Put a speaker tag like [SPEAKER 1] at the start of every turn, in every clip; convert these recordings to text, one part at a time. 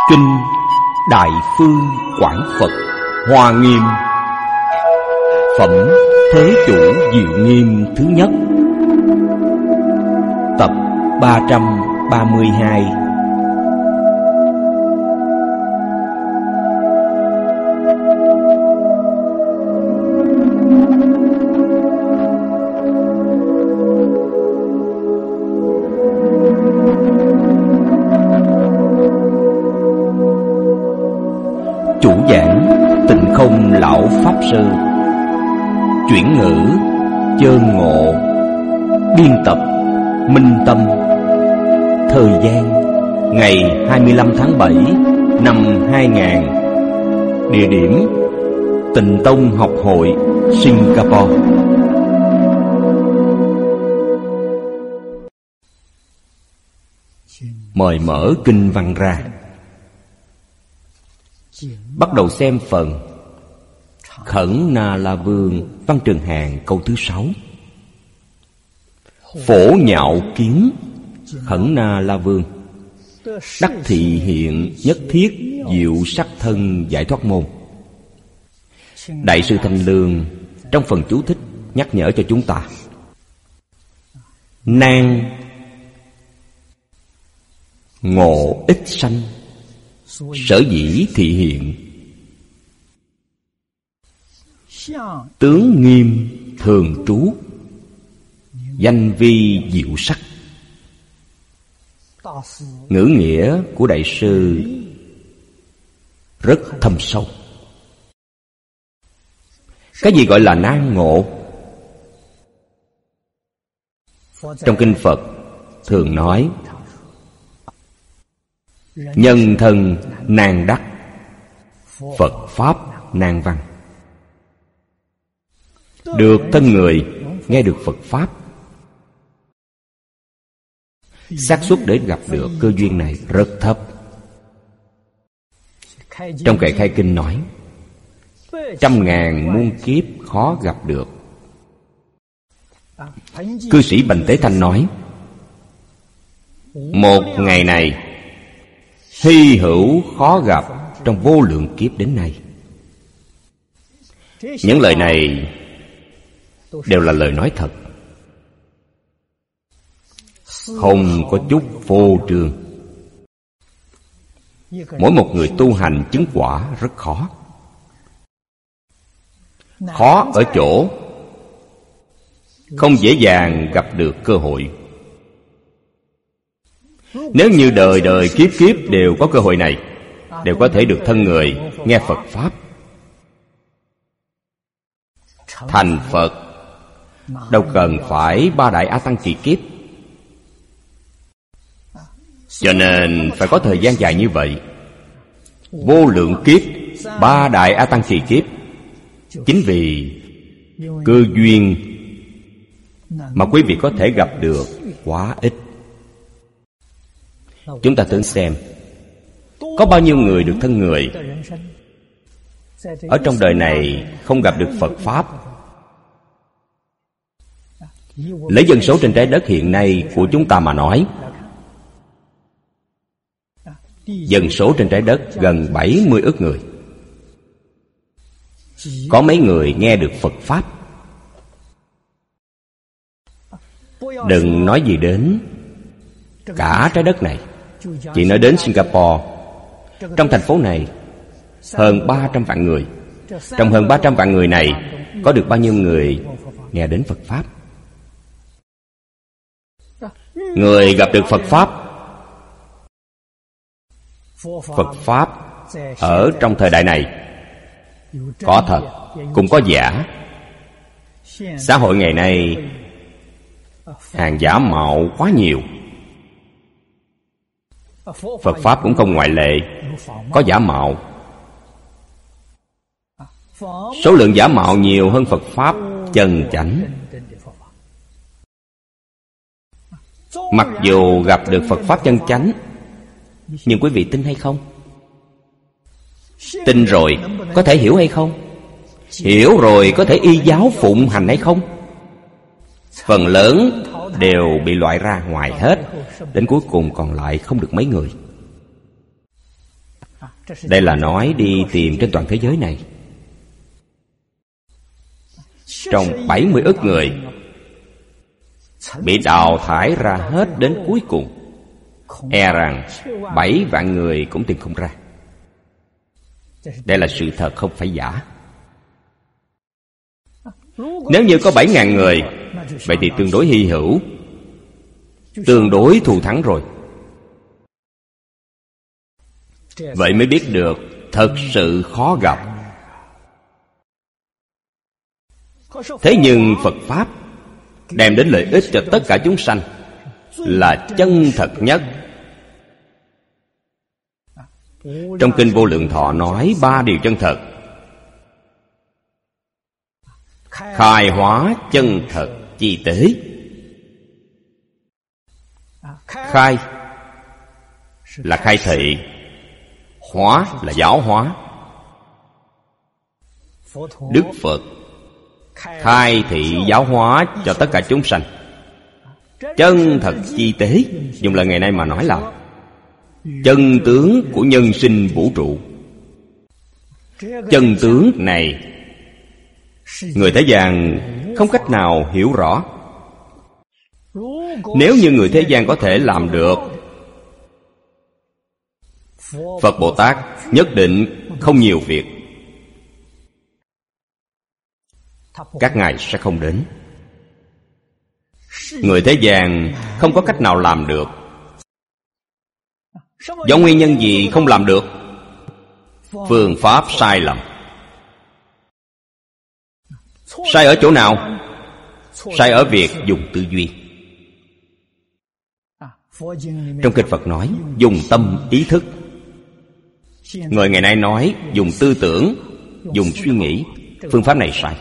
[SPEAKER 1] Kinh Đại Phương Quảng Phật Hoa Nghiêm, phẩm Thế Chủ Diệu Nghiêm thứ nhất, tập 332. Chủ giảng Tịnh Không Lão Pháp Sư. Chuyển ngữ Chơn Ngộ. Biên tập Minh Tâm. Thời gian ngày 25 tháng 7 năm 2000. Địa điểm Tịnh Tông Học Hội, Singapore. Mời mở kinh văn ra. Bắt đầu xem phần Khẩn Na La Vương Văn Trường Hàn câu thứ 6. Phổ nhạo kiến Khẩn Na La Vương, đắc thị hiện nhất thiết diệu sắc thân giải thoát môn. Đại sư Thanh Lương trong phần chú thích nhắc nhở cho chúng ta: nan ngộ ít sanh, sở dĩ thị hiện. Tướng nghiêm thường trú, danh vi diệu sắc. Ngữ nghĩa của đại sư rất thâm sâu. Cái gì gọi là nan ngộ? Trong kinh Phật thường nói nhân thân nan đắc, Phật Pháp nan văn. Được thân người nghe được Phật Pháp, xác suất để gặp được cơ duyên này rất thấp. Trong kệ khai kinh nói 100.000 muôn kiếp khó gặp được. Cư sĩ Bành Tế Thanh nói một ngày này hy hữu khó gặp trong vô lượng kiếp đến nay. Những lời này đều là lời nói thật, không có chút phô trương. Mỗi một người tu hành chứng quả rất khó. Khó ở chỗ không dễ dàng gặp được cơ hội. Nếu như đời đời kiếp kiếp đều có cơ hội này, đều có thể được thân người nghe Phật Pháp, thành Phật, đâu cần phải 3 đại A Tăng kỳ kiếp. Cho nên phải có thời gian dài như vậy, vô lượng kiếp, 3 đại A Tăng kỳ kiếp. Chính vì cơ duyên mà quý vị có thể gặp được quá ít. Chúng ta tưởng xem, có bao nhiêu người được thân người ở trong đời này không gặp được Phật Pháp. Lấy dân số trên trái đất hiện nay của chúng ta mà nói, dân số trên trái đất gần 70 ức người. Có mấy người nghe được Phật Pháp? Đừng nói gì đến cả trái đất này, chỉ nói đến Singapore. Trong thành phố này hơn 300 vạn người. Trong hơn 300 vạn người này có được bao nhiêu người nghe đến Phật Pháp? Người gặp được Phật Pháp, Phật Pháp ở trong thời đại này có thật cũng có giả. Xã hội ngày nay hàng giả mạo quá nhiều. Phật Pháp cũng không ngoại lệ, có giả mạo. Số lượng giả mạo nhiều hơn Phật Pháp chân chánh. Mặc dù gặp được Phật Pháp chân chánh, nhưng quý vị tin hay không? Tin rồi có thể hiểu hay không? Hiểu rồi có thể y giáo phụng hành hay không? Phần lớn đều bị loại ra ngoài hết. Đến cuối cùng còn lại không được mấy người. Đây là nói đi tìm trên toàn thế giới này. Trong 70 ức người bị đào thải ra hết đến cuối cùng, e rằng 7 vạn người cũng tìm không ra. Đây là sự thật, không phải giả. Nếu như có 7.000 người, vậy thì tương đối hy hữu, tương đối thù thắng rồi. Vậy mới biết được thật sự khó gặp. Thế nhưng Phật Pháp đem đến lợi ích cho tất cả chúng sanh là chân thật nhất. Trong Kinh Vô Lượng Thọ nói 3 điều chân thật: khai hóa chân thật chi tế. Khai là khai thị, hóa là giáo hóa. Đức Phật khai thị giáo hóa cho tất cả chúng sanh. Chân thật chi tế, dùng lời ngày nay mà nói là chân tướng của nhân sinh vũ trụ. Chân tướng này người thế gian không cách nào hiểu rõ. Nếu như người thế gian có thể làm được, Phật Bồ Tát nhất định không nhiều việc. Các ngài sẽ không đến. Người thế gian không có cách nào làm được. Do nguyên nhân gì không làm được? Phương pháp sai lầm. Sai ở chỗ nào? Sai ở việc dùng tư duy. Trong kinh Phật nói dùng tâm ý thức. Người ngày nay nói dùng tư tưởng, dùng suy nghĩ. Phương pháp này sai.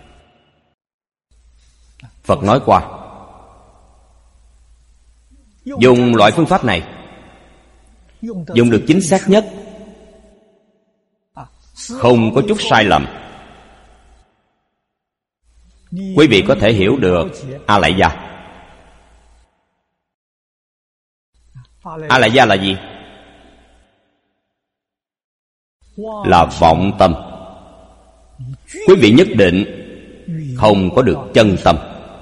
[SPEAKER 1] Phật nói qua, dùng loại phương pháp này, dùng được chính xác nhất, không có chút sai lầm, quý vị có thể hiểu được A Lại Gia. A Lại Gia là gì? Là vọng tâm. Quý vị nhất định không có được chân tâm.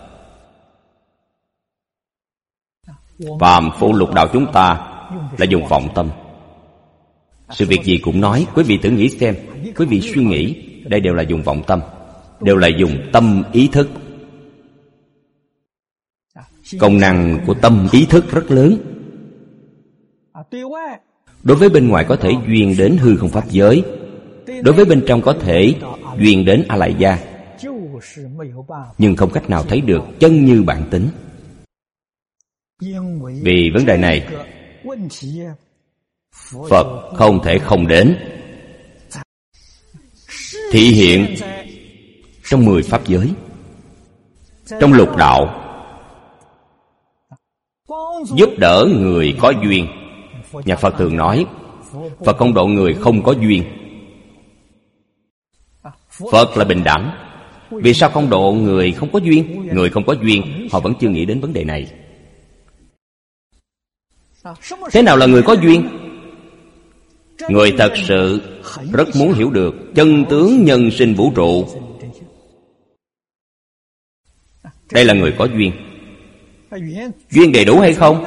[SPEAKER 1] Phàm phu lục đạo chúng ta là dùng vọng tâm. Sự việc gì cũng nói. Quý vị thử nghĩ xem, quý vị suy nghĩ, đây đều là dùng vọng tâm, đều là dùng tâm ý thức. Công năng của tâm ý thức rất lớn. Đối với bên ngoài có thể duyên đến hư không pháp giới, đối với bên trong có thể duyên đến A Lại Gia, nhưng không cách nào thấy được chân như bản tính. Vì vấn đề này, Phật không thể không đến. Thị hiện trong 10 pháp giới, trong lục đạo, giúp đỡ người có duyên. Nhà Phật thường nói Phật không độ người không có duyên. Phật là bình đẳng. Vì sao không độ người không có duyên? Người không có duyên, họ vẫn chưa nghĩ đến vấn đề này. Thế nào là người có duyên? Người thật sự rất muốn hiểu được chân tướng nhân sinh vũ trụ. Đây là người có duyên. Duyên đầy đủ hay không?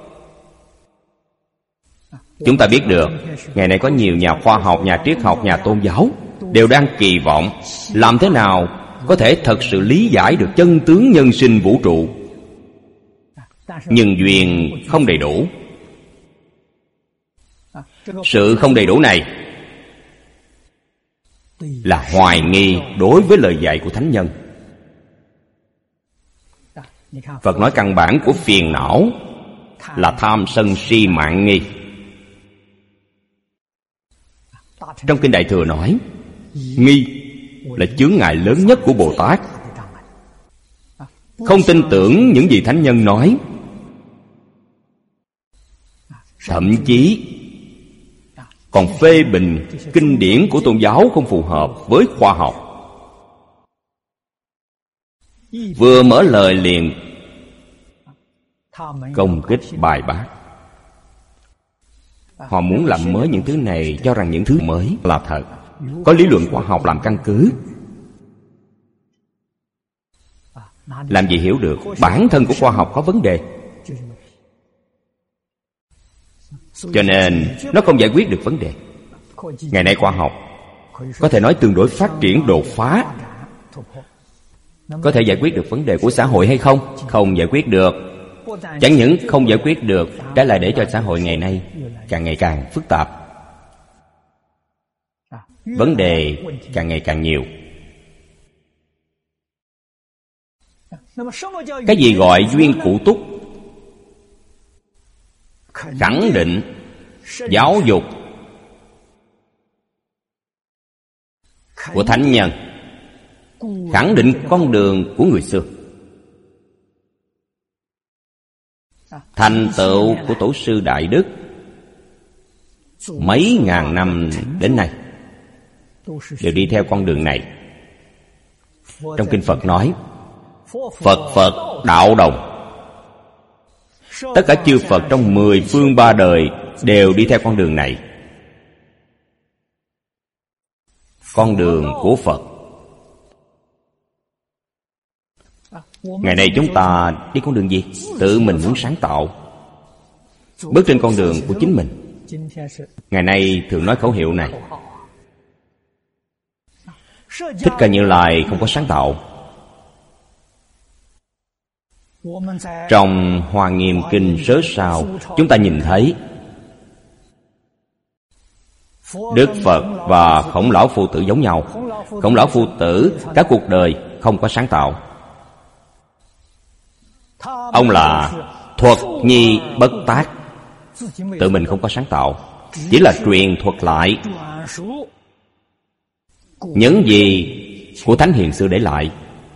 [SPEAKER 1] Chúng ta biết được, ngày nay có nhiều nhà khoa học, nhà triết học, nhà tôn giáo đều đang kỳ vọng làm thế nào có thể thật sự lý giải được chân tướng nhân sinh vũ trụ. Nhưng duyên không đầy đủ. Sự không đầy đủ này là hoài nghi đối với lời dạy của Thánh Nhân. Phật nói căn bản của phiền não là tham sân si mạn nghi. Trong Kinh Đại Thừa nói, nghi là chướng ngại lớn nhất của Bồ Tát. Không tin tưởng những gì Thánh Nhân nói, thậm chí còn phê bình kinh điển của tôn giáo không phù hợp với khoa học. Vừa mở lời liền công kích bài bác. Họ muốn làm mới những thứ này, cho rằng những thứ mới là thật, có lý luận khoa học làm căn cứ. Làm gì hiểu được bản thân của khoa học có vấn đề. Cho nên nó không giải quyết được vấn đề. Ngày nay khoa học có thể nói tương đối phát triển đột phá. Có thể giải quyết được vấn đề của xã hội hay không? Không giải quyết được. Chẳng những không giải quyết được, trái lại để cho xã hội ngày nay càng ngày càng phức tạp. Vấn đề càng ngày càng nhiều. Cái gì gọi duyên cụ túc? Khẳng định giáo dục của thánh nhân, khẳng định con đường của người xưa, thành tựu của tổ sư đại đức mấy ngàn năm đến nay đều đi theo con đường này. Trong kinh Phật nói Phật Phật đạo đồng. Tất cả chư Phật trong 10 phương 3 đời đều đi theo con đường này. Con đường của Phật. Ngày nay chúng ta đi con đường gì? Tự mình muốn sáng tạo, bước trên con đường của chính mình. Ngày nay thường nói khẩu hiệu này. Thích Ca Như Lai không có sáng tạo. Trong Hoa Nghiêm Kinh Sớ Sao, chúng ta nhìn thấy Đức Phật và Khổng Lão Phu Tử giống nhau. Khổng Lão Phu Tử cả cuộc đời không có sáng tạo. Ông là thuật nhi bất tác, tự mình không có sáng tạo, chỉ là truyền thuật lại những gì của thánh hiền xưa để lại.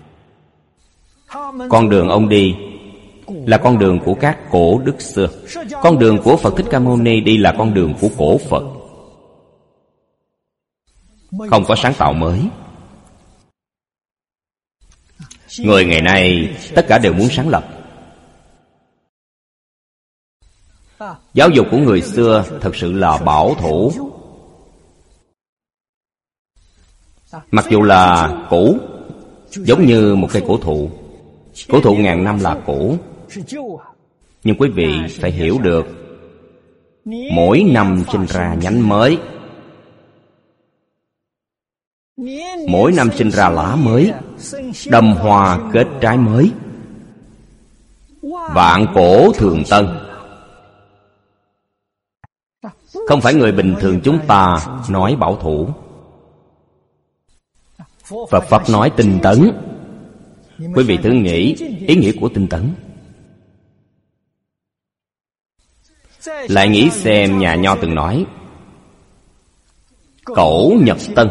[SPEAKER 1] Con đường ông đi là con đường của các cổ đức xưa. Con đường của Phật Thích Ca Mâu Ni đi là con đường của cổ Phật. Không có sáng tạo mới. Người ngày nay tất cả đều muốn sáng lập. Giáo dục của người xưa thật sự là bảo thủ. Mặc dù là cũ, giống như một cây cổ thụ. Cổ thụ ngàn năm là cũ, nhưng quý vị phải hiểu được, mỗi năm sinh ra nhánh mới, mỗi năm sinh ra lá mới, đâm hoa kết trái mới. Vạn cổ thường tân. Không phải người bình thường chúng ta nói bảo thủ. Phật Pháp nói tinh tấn. Quý vị thử nghĩ ý nghĩa của tinh tấn. Lại nghĩ xem nhà Nho từng nói Cẩu nhật tân.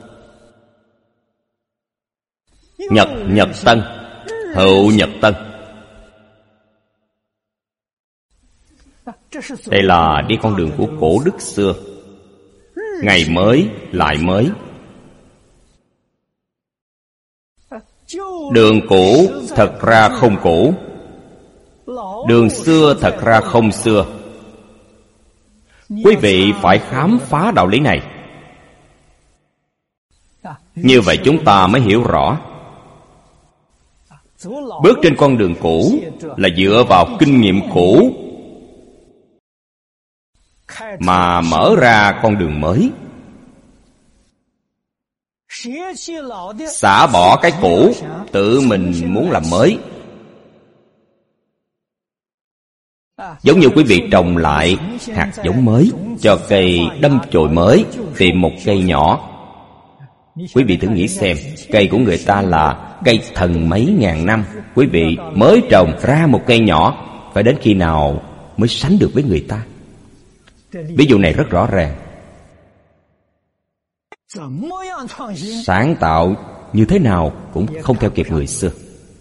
[SPEAKER 1] Nhật nhật tân, hữu nhật tân. Đây là đi con đường của cổ đức xưa. Ngày mới lại mới. Đường cũ thật ra không cũ, đường xưa thật ra không xưa. Quý vị phải khám phá đạo lý này. Như vậy chúng ta mới hiểu rõ. Bước trên con đường cũ là dựa vào kinh nghiệm cũ mà mở ra con đường mới. Xả bỏ cái cũ, tự mình muốn làm mới. Giống như quý vị trồng lại hạt giống mới, cho cây đâm chồi mới, tìm một cây nhỏ. Quý vị thử nghĩ xem, cây của người ta là cây thần mấy ngàn năm, quý vị mới trồng ra một cây nhỏ, phải đến khi nào mới sánh được với người ta? Ví dụ này rất rõ ràng. Sáng tạo như thế nào cũng không theo kịp người xưa.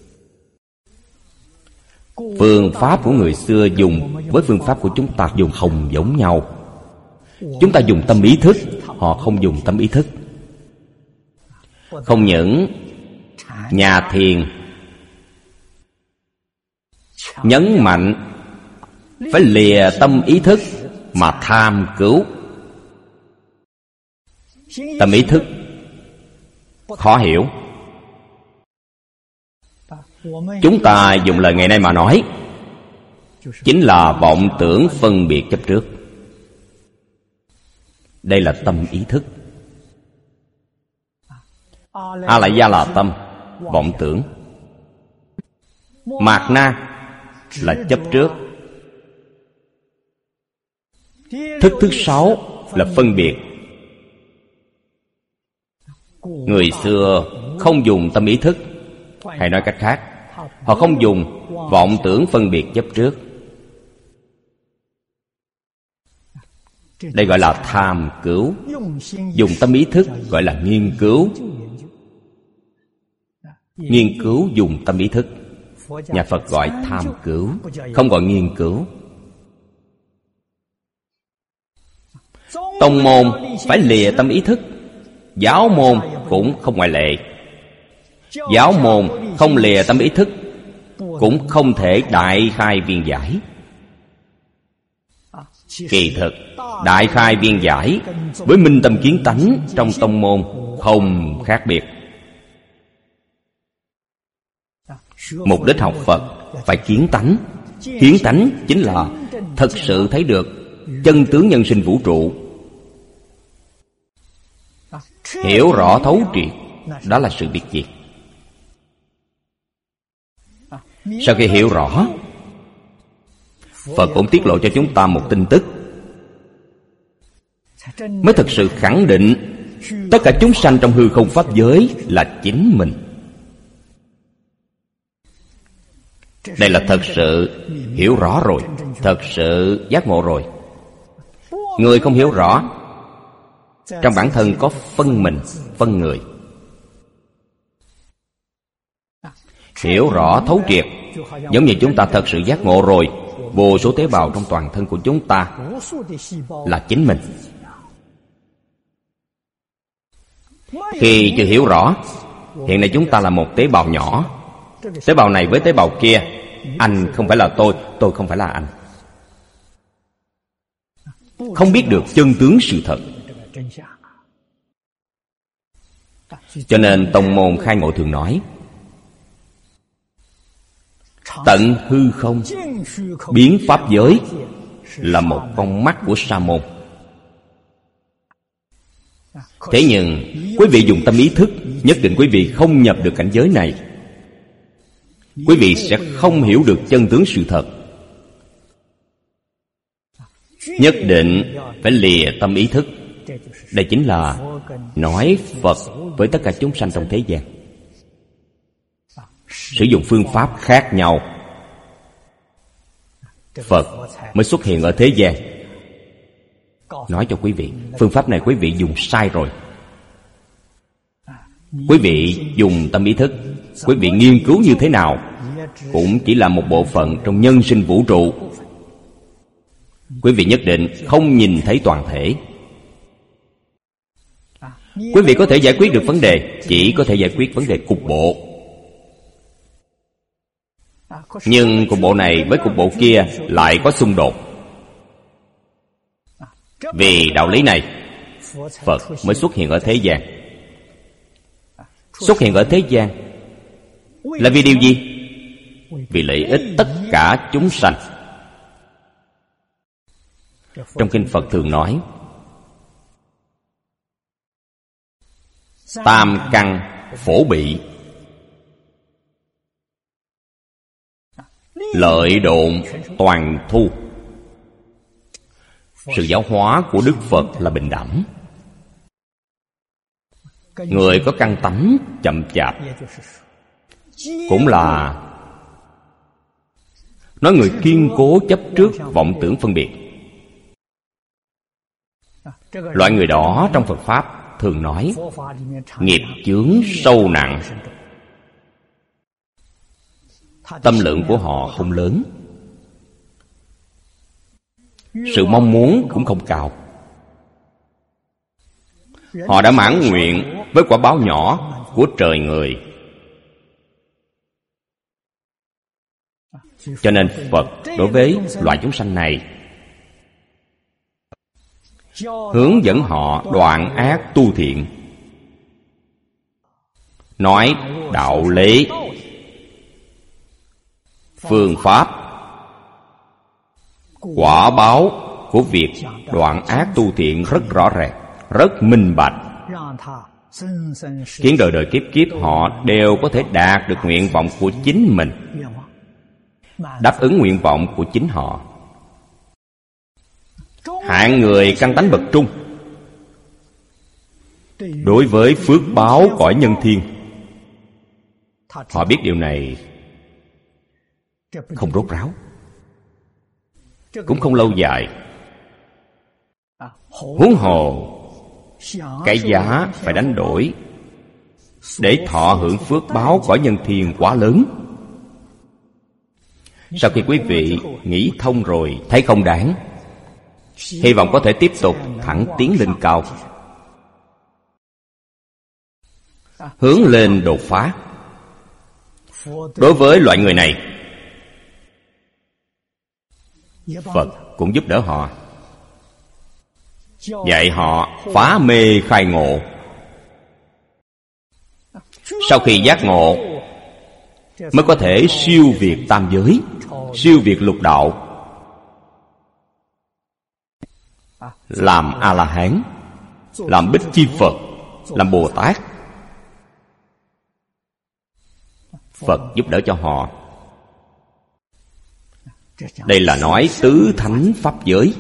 [SPEAKER 1] Phương pháp của người xưa dùng với phương pháp của chúng ta dùng không giống nhau. Chúng ta dùng tâm ý thức, họ không dùng tâm ý thức. Không những nhà thiền nhấn mạnh phải lìa tâm ý thức, mà tham cứu. Tâm ý thức khó hiểu. Chúng ta dùng lời ngày nay mà nói, chính là vọng tưởng phân biệt chấp trước. Đây là tâm ý thức. A lại gia là tâm, vọng tưởng. Mạt na là chấp trước. Thức thứ sáu là phân biệt. Người xưa không dùng tâm ý thức, hay nói cách khác, họ không dùng vọng tưởng phân biệt chấp trước. Đây gọi là tham cứu. Dùng tâm ý thức gọi là nghiên cứu. Nghiên cứu dùng tâm ý thức. Nhà Phật gọi tham cứu, không gọi nghiên cứu. Tông môn phải lìa tâm ý thức, giáo môn cũng không ngoại lệ. Giáo môn không lìa tâm ý thức, cũng không thể đại khai viên giải. Kỳ thực đại khai viên giải với minh tâm kiến tánh trong tông môn không khác biệt. Mục đích học Phật phải kiến tánh. Kiến tánh chính là thật sự thấy được chân tướng nhân sinh vũ trụ, hiểu rõ thấu triệt. Đó là sự biệt diệt. Sau khi hiểu rõ, Phật cũng tiết lộ cho chúng ta một tin tức, mới thực sự khẳng định tất cả chúng sanh trong hư không pháp giới là chính mình. Đây là thật sự hiểu rõ rồi, thật sự giác ngộ rồi. Người không hiểu rõ, trong bản thân có phân mình, phân người. Hiểu rõ thấu triệt, giống như chúng ta thật sự giác ngộ rồi. Vô số tế bào trong toàn thân của chúng ta là chính mình. Khi chưa hiểu rõ, hiện nay chúng ta là một tế bào nhỏ. Tế bào này với tế bào kia, anh không phải là tôi không phải là anh. Không biết được chân tướng sự thật. Cho nên tông môn khai ngộ thường nói, tận hư không biến pháp giới là một con mắt của sa môn. Thế nhưng quý vị dùng tâm ý thức, nhất định quý vị không nhập được cảnh giới này. Quý vị sẽ không hiểu được chân tướng sự thật. Nhất định phải lìa tâm ý thức. Đây chính là nói Phật với tất cả chúng sanh trong thế gian. Sử dụng phương pháp khác nhau, Phật mới xuất hiện ở thế gian, nói cho quý vị, phương pháp này quý vị dùng sai rồi. Quý vị dùng tâm ý thức, quý vị nghiên cứu như thế nào cũng chỉ là một bộ phận trong nhân sinh vũ trụ. Quý vị nhất định không nhìn thấy toàn thể. Quý vị có thể giải quyết được vấn đề, chỉ có thể giải quyết vấn đề cục bộ. Nhưng cục bộ này với cục bộ kia lại có xung đột. Vì đạo lý này, Phật mới xuất hiện ở thế gian. Xuất hiện ở thế gian là vì điều gì? Vì lợi ích tất cả chúng sanh. Trong kinh Phật thường nói, tam căn phổ bị, lợi độn toàn thu. Sự giáo hóa của Đức Phật là bình đẳng. Người có căn tánh chậm chạp, cũng là nói người kiên cố chấp trước vọng tưởng phân biệt. Loại người đó trong Phật Pháp thường nói nghiệp chướng sâu nặng. Tâm lượng của họ không lớn, sự mong muốn cũng không cao. Họ đã mãn nguyện với quả báo nhỏ của trời người. Cho nên Phật đối với loại chúng sanh này hướng dẫn họ đoạn ác tu thiện, nói đạo lý, phương pháp, quả báo của việc đoạn ác tu thiện rất rõ ràng, rất minh bạch, khiến đời đời kiếp kiếp họ đều có thể đạt được nguyện vọng của chính mình, đáp ứng nguyện vọng của chính họ. Hạng người căn tánh bậc trung, đối với phước báo cõi nhân thiên, họ biết điều này không rốt ráo, cũng không lâu dài. Huống hồ cái giá phải đánh đổi để thọ hưởng phước báo cõi nhân thiên quá lớn. Sau khi quý vị nghĩ thông rồi, thấy không đáng, hy vọng có thể tiếp tục thẳng tiến lên cao, hướng lên đột phá. Đối với loại người này, Phật cũng giúp đỡ họ, dạy họ phá mê khai ngộ. Sau khi giác ngộ mới có thể siêu việt tam giới, siêu việt lục đạo, làm A-la-hán, làm Bích Chi Phật, làm Bồ Tát. Phật giúp đỡ cho họ. Đây là nói tứ thánh pháp giới.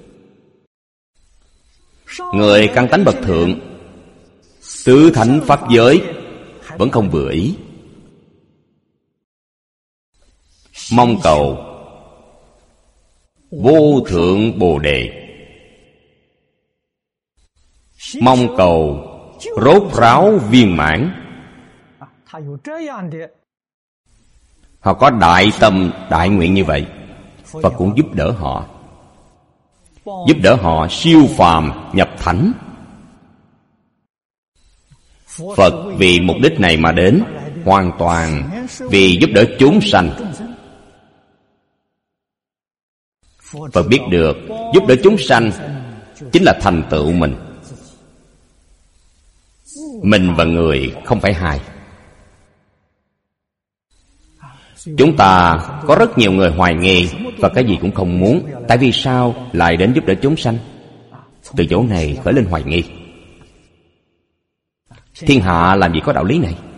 [SPEAKER 1] Người căn tánh bậc thượng, tứ thánh pháp giới vẫn không vừa ý, mong cầu vô thượng Bồ Đề, mong cầu rốt ráo viên mãn. Họ có đại tâm đại nguyện như vậy, Phật cũng giúp đỡ họ, giúp đỡ họ siêu phàm nhập thánh. Phật vì mục đích này mà đến, hoàn toàn vì giúp đỡ chúng sanh. Phật biết được giúp đỡ chúng sanh chính là thành tựu mình. Mình và người không phải hai. Chúng ta có rất nhiều người hoài nghi và cái gì cũng không muốn. Tại vì sao lại đến giúp đỡ chúng sanh? Từ chỗ này khởi lên hoài nghi. Thiên hạ làm gì có đạo lý này?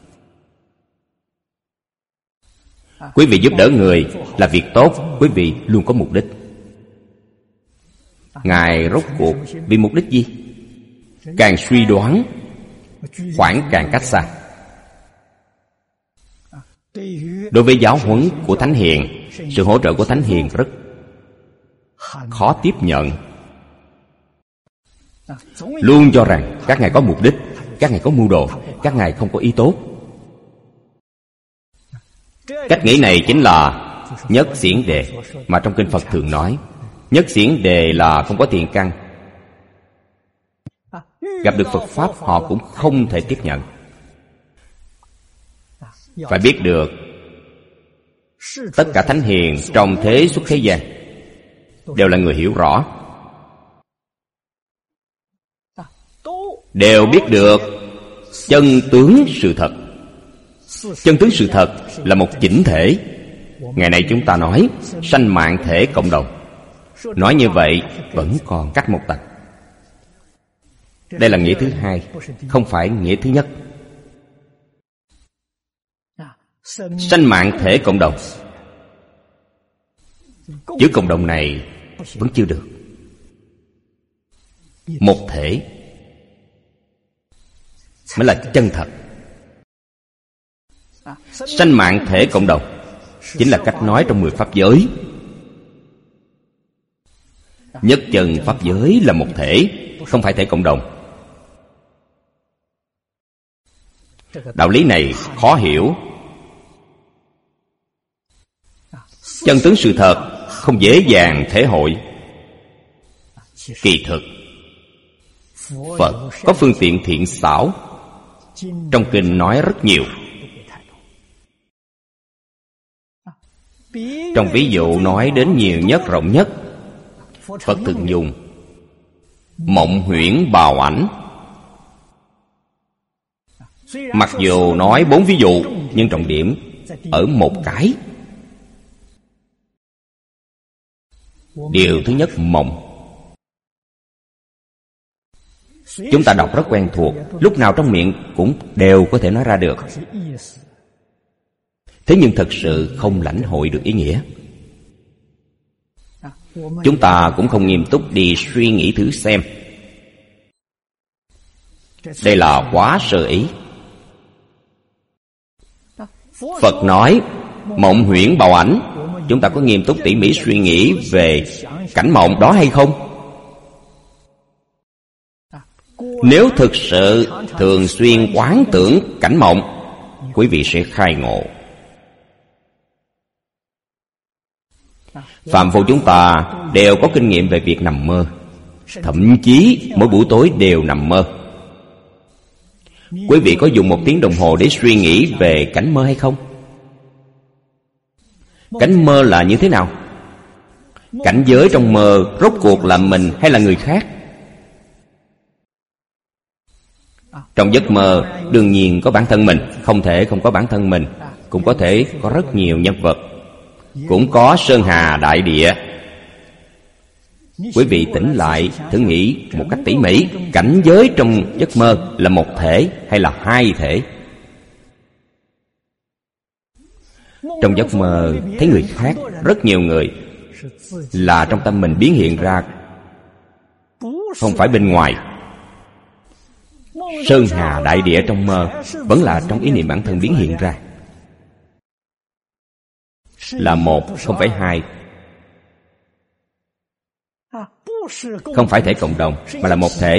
[SPEAKER 1] Quý vị giúp đỡ người là việc tốt, quý vị luôn có mục đích. Ngài rốt cuộc vì mục đích gì? Càng suy đoán, khoảng càng cách xa. Đối với giáo huấn của Thánh Hiền, sự hỗ trợ của Thánh Hiền rất khó tiếp nhận. Luôn cho rằng các ngài có mục đích, các ngài có mưu đồ, các ngài không có ý tốt. Cách nghĩ này chính là nhất xiển đề mà trong kinh Phật thường nói. Nhất xiển đề là không có tiền căn. Gặp được Phật Pháp họ cũng không thể tiếp nhận. Phải biết được tất cả Thánh Hiền trong thế xuất thế gian đều là người hiểu rõ, đều biết được chân tướng sự thật. Chân tướng sự thật là một chỉnh thể. Ngày nay chúng ta nói sanh mạng thể cộng đồng. Nói như vậy vẫn còn cách một tầng. Đây là nghĩa thứ hai, không phải nghĩa thứ nhất. Sanh mạng thể cộng đồng, chữ cộng đồng này vẫn chưa được. Một thể mới là chân thật. Sanh mạng thể cộng đồng chính là cách nói trong 10 pháp giới. Nhất chân pháp giới là một thể, không phải thể cộng đồng. Đạo lý này khó hiểu. Chân tướng sự thật không dễ dàng thể hội. Kỳ thực Phật có phương tiện thiện xảo. Trong kinh nói rất nhiều. Trong ví dụ nói đến nhiều nhất, rộng nhất, Phật thường dùng mộng huyễn bào ảnh. Mặc dù nói 4 ví dụ, nhưng trọng điểm ở một cái. Điều thứ nhất, mộng. Chúng ta đọc rất quen thuộc, lúc nào trong miệng cũng đều có thể nói ra được. Thế nhưng thật sự không lãnh hội được ý nghĩa. Chúng ta cũng không nghiêm túc đi suy nghĩ thử xem. Đây là quá sơ ý. Phật nói mộng huyễn bào ảnh, chúng ta có nghiêm túc tỉ mỉ suy nghĩ về cảnh mộng đó hay không? Nếu thực sự thường xuyên quán tưởng cảnh mộng, quý vị sẽ khai ngộ. Phàm phu chúng ta đều có kinh nghiệm về việc nằm mơ, thậm chí mỗi buổi tối đều nằm mơ. Quý vị có dùng 1 tiếng đồng hồ để suy nghĩ về cảnh mơ hay không? Cảnh mơ là như thế nào? Cảnh giới trong mơ rốt cuộc là mình hay là người khác? Trong giấc mơ đương nhiên có bản thân mình, không thể không có bản thân mình. Cũng có thể có rất nhiều nhân vật, cũng có sơn hà đại địa. Quý vị tỉnh lại thử nghĩ một cách tỉ mỉ, cảnh giới trong giấc mơ là một thể hay là 2 thể? Trong giấc mơ thấy người khác, rất nhiều người là trong tâm mình biến hiện ra, không phải bên ngoài. Sơn hà đại địa trong mơ vẫn là trong ý niệm bản thân biến hiện ra, là 1, không phải 2. Không phải thể cộng đồng, mà là một thể.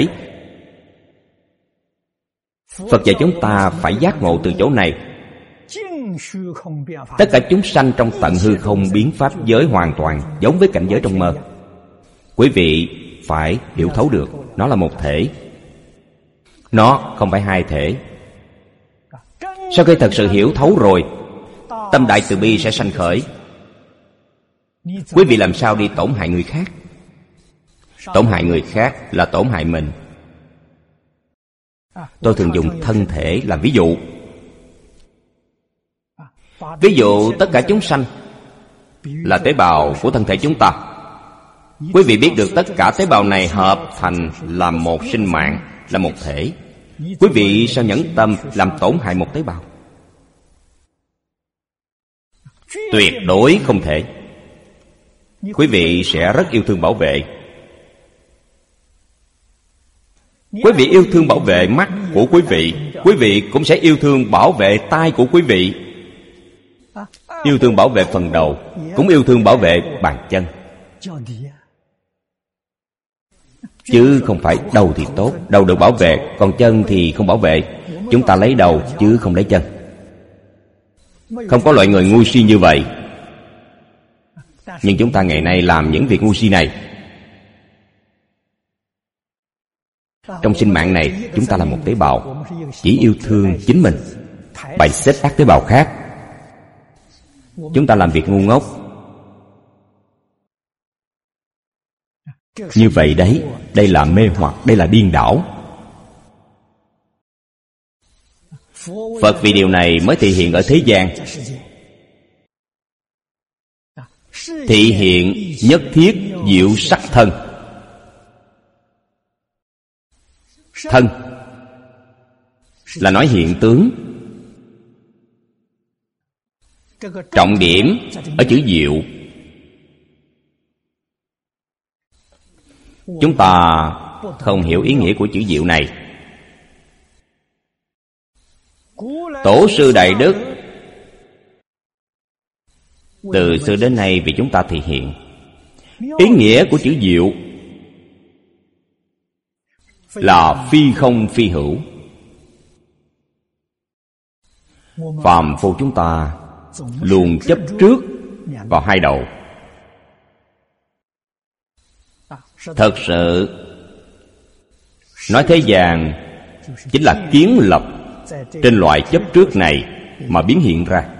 [SPEAKER 1] Phật dạy chúng ta phải giác ngộ từ chỗ này. Tất cả chúng sanh trong tận hư không biến pháp giới hoàn toàn giống với cảnh giới trong mơ. Quý vị phải hiểu thấu được, nó là một thể, nó không phải 2 thể. Sau khi thật sự hiểu thấu rồi, tâm đại từ bi sẽ sanh khởi. Quý vị làm sao đi tổn hại người khác? Tổn hại người khác là tổn hại mình. Tôi thường dùng thân thể làm ví dụ. Ví dụ tất cả chúng sanh là tế bào của thân thể chúng ta. Quý vị biết được tất cả tế bào này hợp thành làm một sinh mạng, là một thể. Quý vị sao nhẫn tâm làm tổn hại một tế bào? Tuyệt đối không thể. Quý vị sẽ rất yêu thương bảo vệ. Quý vị yêu thương bảo vệ mắt của quý vị cũng sẽ yêu thương bảo vệ tai của quý vị. Yêu thương bảo vệ phần đầu, cũng yêu thương bảo vệ bàn chân. Chứ không phải đầu thì tốt, đầu được bảo vệ, còn chân thì không bảo vệ. Chúng ta lấy đầu chứ không lấy chân. Không có loại người ngu si như vậy. Nhưng chúng ta ngày nay làm những việc ngu si này. Trong sinh mạng này, chúng ta là một tế bào, chỉ yêu thương chính mình, bày xếp các tế bào khác. Chúng ta làm việc ngu ngốc. Như vậy đấy, đây là mê hoặc, đây là điên đảo. Phật vì điều này mới thị hiện ở thế gian. Thị hiện nhất thiết diệu sắc thân. Thân là nói hiện tướng. Trọng điểm ở chữ diệu. Chúng ta không hiểu ý nghĩa của chữ diệu này. Tổ sư Đại Đức từ xưa đến nay vì chúng ta thị hiện. Ý nghĩa của chữ diệu là phi không phi hữu. Phàm phu chúng ta luôn chấp trước vào 2 đầu. Thật sự nói thế gian chính là kiến lập trên loại chấp trước này mà biến hiện ra.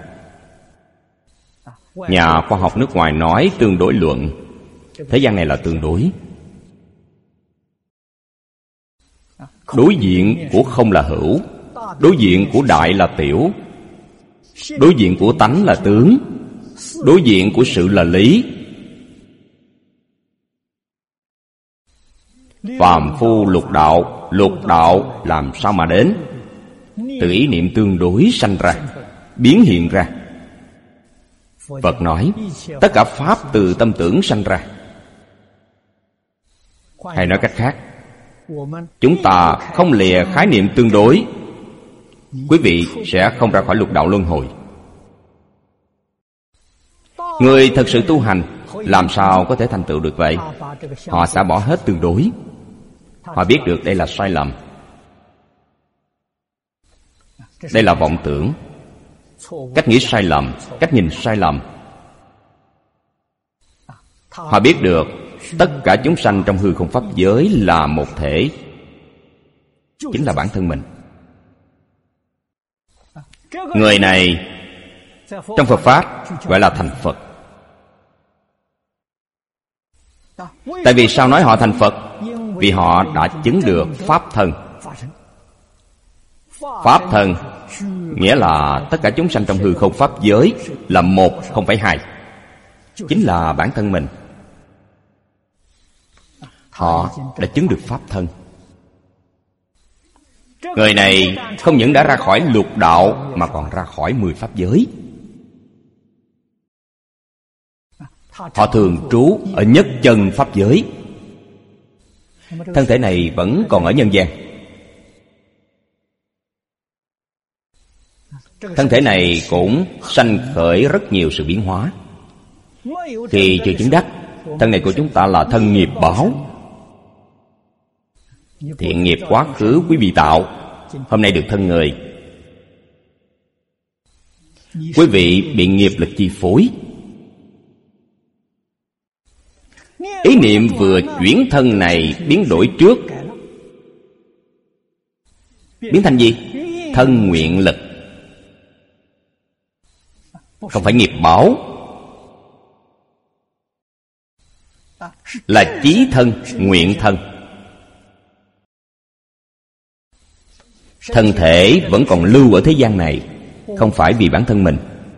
[SPEAKER 1] Nhà khoa học nước ngoài nói tương đối luận. Thế gian này là tương đối. Đối diện của không là hữu, đối diện của đại là tiểu, đối diện của tánh là tướng, đối diện của sự là lý. Phàm phu lục đạo làm sao mà đến? Từ ý niệm tương đối sanh ra, biến hiện ra. Phật nói tất cả pháp từ tâm tưởng sanh ra. Hay nói cách khác, chúng ta không lìa khái niệm tương đối, quý vị sẽ không ra khỏi lục đạo luân hồi. Người thật sự tu hành làm sao có thể thành tựu được vậy? Họ sẽ bỏ hết tương đối. Họ biết được đây là sai lầm, đây là vọng tưởng, cách nghĩ sai lầm, cách nhìn sai lầm. Họ biết được tất cả chúng sanh trong hư không pháp giới là một thể, chính là bản thân mình. Người này trong Phật Pháp gọi là thành Phật. Tại vì sao nói họ thành Phật? Vì họ đã chứng được Pháp thân. Pháp thân nghĩa là tất cả chúng sanh trong hư không pháp giới là một, không phải hai, chính là bản thân mình. Họ đã chứng được Pháp thân. Người này không những đã ra khỏi lục đạo mà còn ra khỏi 10 pháp giới. Họ thường trú ở nhất chân pháp giới. Thân thể này vẫn còn ở nhân gian. Thân thể này cũng sanh khởi rất nhiều sự biến hóa. Khi chưa chứng đắc, thân này của chúng ta là thân nghiệp báo. Thiện nghiệp quá khứ quý vị tạo, hôm nay được thân người. Quý vị bị nghiệp lực chi phối. Ý niệm vừa chuyển thân này biến đổi trước, biến thành gì? Thân nguyện lực. Không phải nghiệp báo, là chí thân, nguyện thân. Thân thể vẫn còn lưu ở thế gian này, không phải vì bản thân mình.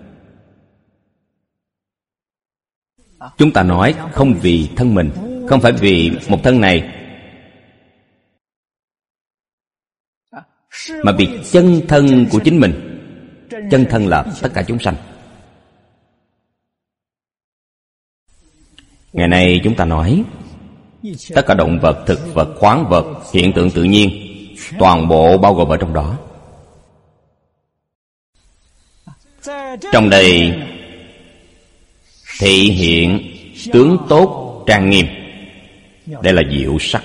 [SPEAKER 1] Chúng ta nói không vì thân mình, không phải vì một thân này, mà vì chân thân của chính mình. Chân thân là tất cả chúng sanh. Ngày nay chúng ta nói tất cả động vật, thực vật, khoáng vật, hiện tượng tự nhiên, toàn bộ bao gồm ở trong đó. Trong đây thị hiện tướng tốt trang nghiêm. Đây là diệu sắc.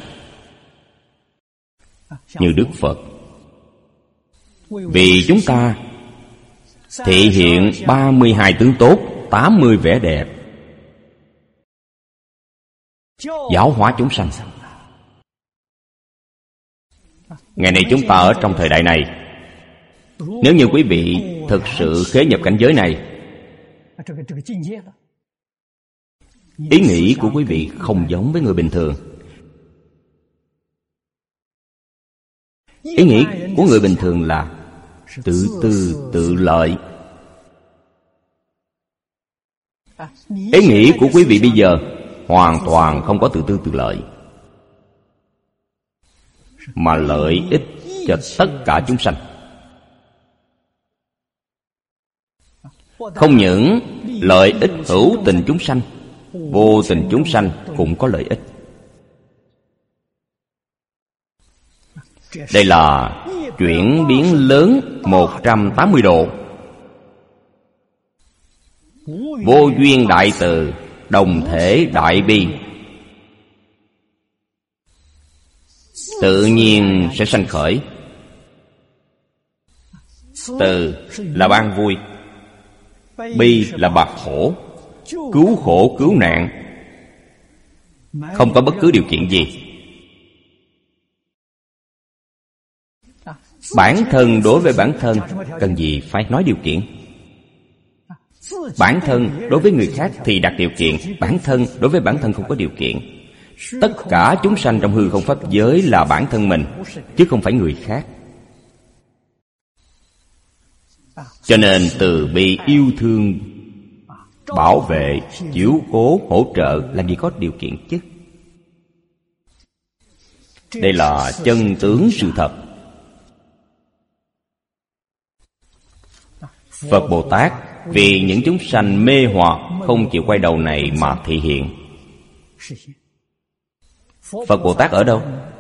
[SPEAKER 1] Như Đức Phật vì chúng ta thị hiện 32 tướng tốt, 80 vẻ đẹp, giáo hóa chúng sanh. Ngày nay chúng ta ở trong thời đại này, nếu như quý vị thực sự khế nhập cảnh giới này, ý nghĩ của quý vị không giống với người bình thường. Ý nghĩ của người bình thường là tự tư tự lợi. Ý nghĩ của quý vị bây giờ hoàn toàn không có tự tư tự lợi, mà lợi ích cho tất cả chúng sanh. Không những lợi ích hữu tình chúng sanh, vô tình chúng sanh cũng có lợi ích. Đây là chuyển biến lớn 180 độ. Vô duyên đại từ, đồng thể đại bi, tự nhiên sẽ sanh khởi. Từ là ban vui, bi là bạc khổ, cứu khổ cứu nạn, không có bất cứ điều kiện gì. Bản thân đối với bản thân cần gì phải nói điều kiện. Bản thân đối với người khác thì đặt điều kiện, bản thân đối với bản thân không có điều kiện. Tất cả chúng sanh trong hư không pháp giới là bản thân mình, chứ không phải người khác. Cho nên từ bi yêu thương, bảo vệ, chiếu cố, hỗ trợ, làm gì có điều kiện chứ. Đây là chân tướng sự thật. Phật Bồ Tát vì những chúng sanh mê hoặc không chịu quay đầu này mà thị hiện. Phật Bồ Tát ở đâu?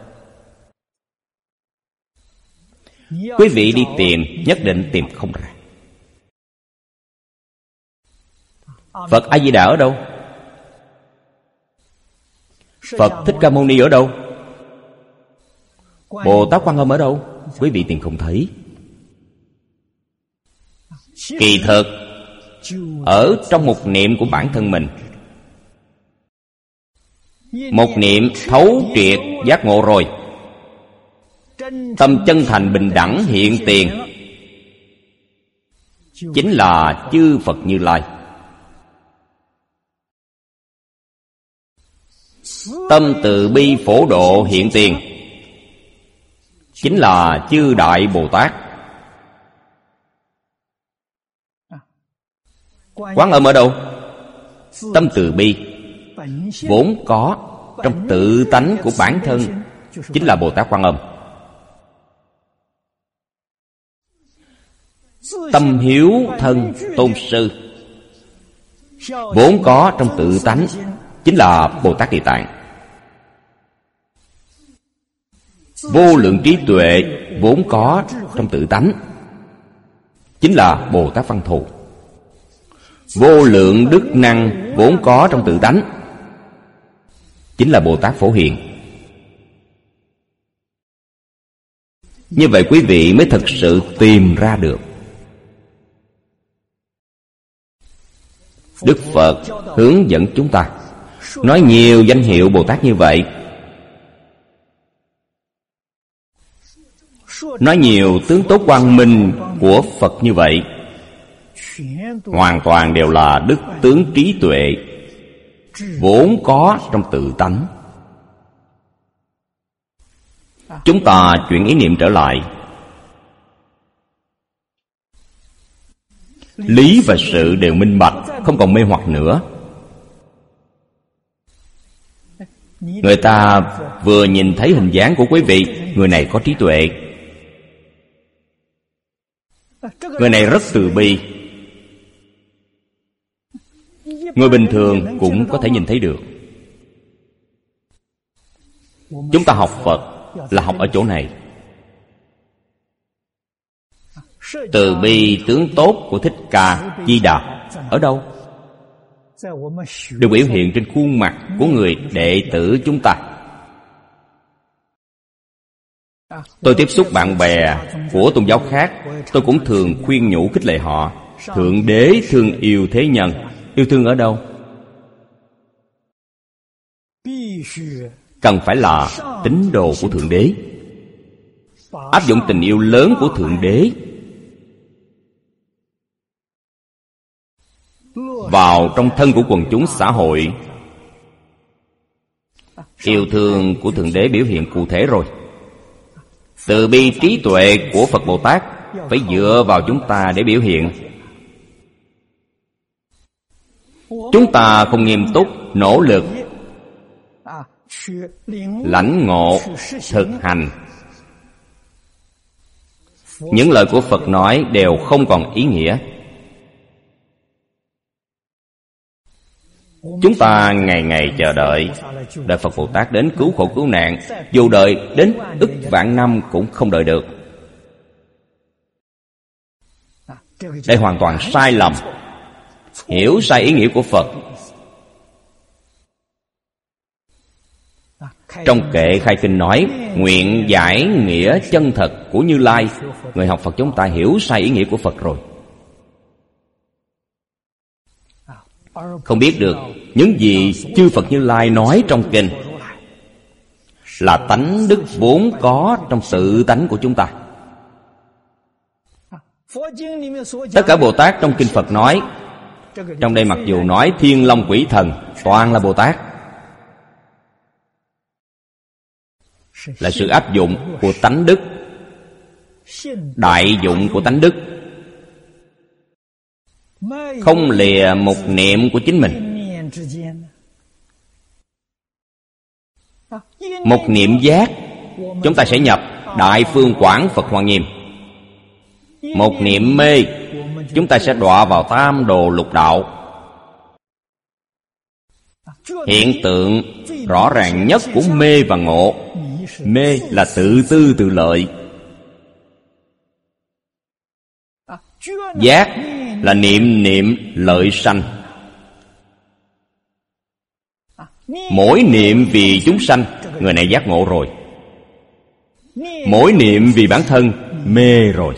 [SPEAKER 1] Quý vị đi tìm, nhất định tìm không ra. Phật A Di Đà ở đâu? Phật Thích Ca Mâu Ni ở đâu? Bồ Tát Quan Âm ở đâu? Quý vị tìm không thấy. Kỳ thực ở trong một niệm của bản thân mình. Một niệm thấu triệt giác ngộ rồi, tâm chân thành bình đẳng hiện tiền, chính là chư Phật Như Lai. Tâm từ bi phổ độ hiện tiền, chính là chư Đại Bồ Tát. Quán Âm ở đâu? Tâm từ bi vốn có trong tự tánh của bản thân, chính là Bồ Tát Quan Âm. Tâm hiếu thân tôn sư vốn có trong tự tánh, chính là Bồ Tát Địa Tạng. Vô lượng trí tuệ vốn có trong tự tánh, chính là Bồ Tát Văn Thù. Vô lượng đức năng vốn có trong tự tánh, chính là Bồ Tát Phổ Hiền. Như vậy quý vị mới thực sự tìm ra được. Đức Phật hướng dẫn chúng ta nói nhiều danh hiệu Bồ Tát như vậy, nói nhiều tướng tốt quang minh của Phật như vậy, hoàn toàn đều là đức tướng trí tuệ vốn có trong tự tánh. Chúng ta chuyển ý niệm trở lại, lý và sự đều minh bạch, không còn mê hoặc nữa. Người ta vừa nhìn thấy hình dáng của quý vị, người này có trí tuệ, người này rất từ bi. Người bình thường cũng có thể nhìn thấy được. Chúng ta học Phật là học ở chỗ này. Từ bi tướng tốt của Thích Ca Di Đà ở đâu? Được biểu hiện trên khuôn mặt của người đệ tử chúng ta. Tôi tiếp xúc bạn bè của tôn giáo khác, tôi cũng thường khuyên nhủ khích lệ họ. Thượng Đế thương yêu thế nhân. Yêu thương ở đâu? Cần phải là tín đồ của Thượng Đế, áp dụng tình yêu lớn của Thượng Đế vào trong thân của quần chúng xã hội. Yêu thương của Thượng Đế biểu hiện cụ thể rồi. Từ bi trí tuệ của Phật Bồ Tát phải dựa vào chúng ta để biểu hiện. Chúng ta không nghiêm túc, nỗ lực, lãnh ngộ, thực hành, những lời của Phật nói đều không còn ý nghĩa. Chúng ta ngày ngày chờ đợi Phật Bồ Tát đến cứu khổ cứu nạn, dù đợi đến ức vạn năm cũng không đợi được. Đây hoàn toàn sai lầm, hiểu sai ý nghĩa của Phật. Trong kệ khai kinh nói, nguyện giải nghĩa chân thật của Như Lai. Người học Phật chúng ta hiểu sai ý nghĩa của Phật rồi, không biết được những gì chư Phật Như Lai nói trong kinh là tánh đức vốn có trong tự tánh của chúng ta. Tất cả Bồ Tát trong kinh Phật nói, trong đây mặc dù nói thiên long quỷ thần toàn là Bồ Tát, là sự áp dụng của tánh đức, đại dụng của tánh đức, không lìa một niệm của chính mình. Một niệm giác, chúng ta sẽ nhập Đại Phương Quảng Phật Hoa Nghiêm. Một niệm mê, chúng ta sẽ đọa vào tam đồ lục đạo. Hiện tượng rõ ràng nhất của mê và ngộ. Mê là tự tư tự lợi, giác là niệm niệm lợi sanh. Mỗi niệm vì chúng sanh, người này giác ngộ rồi. Mỗi niệm vì bản thân, mê rồi.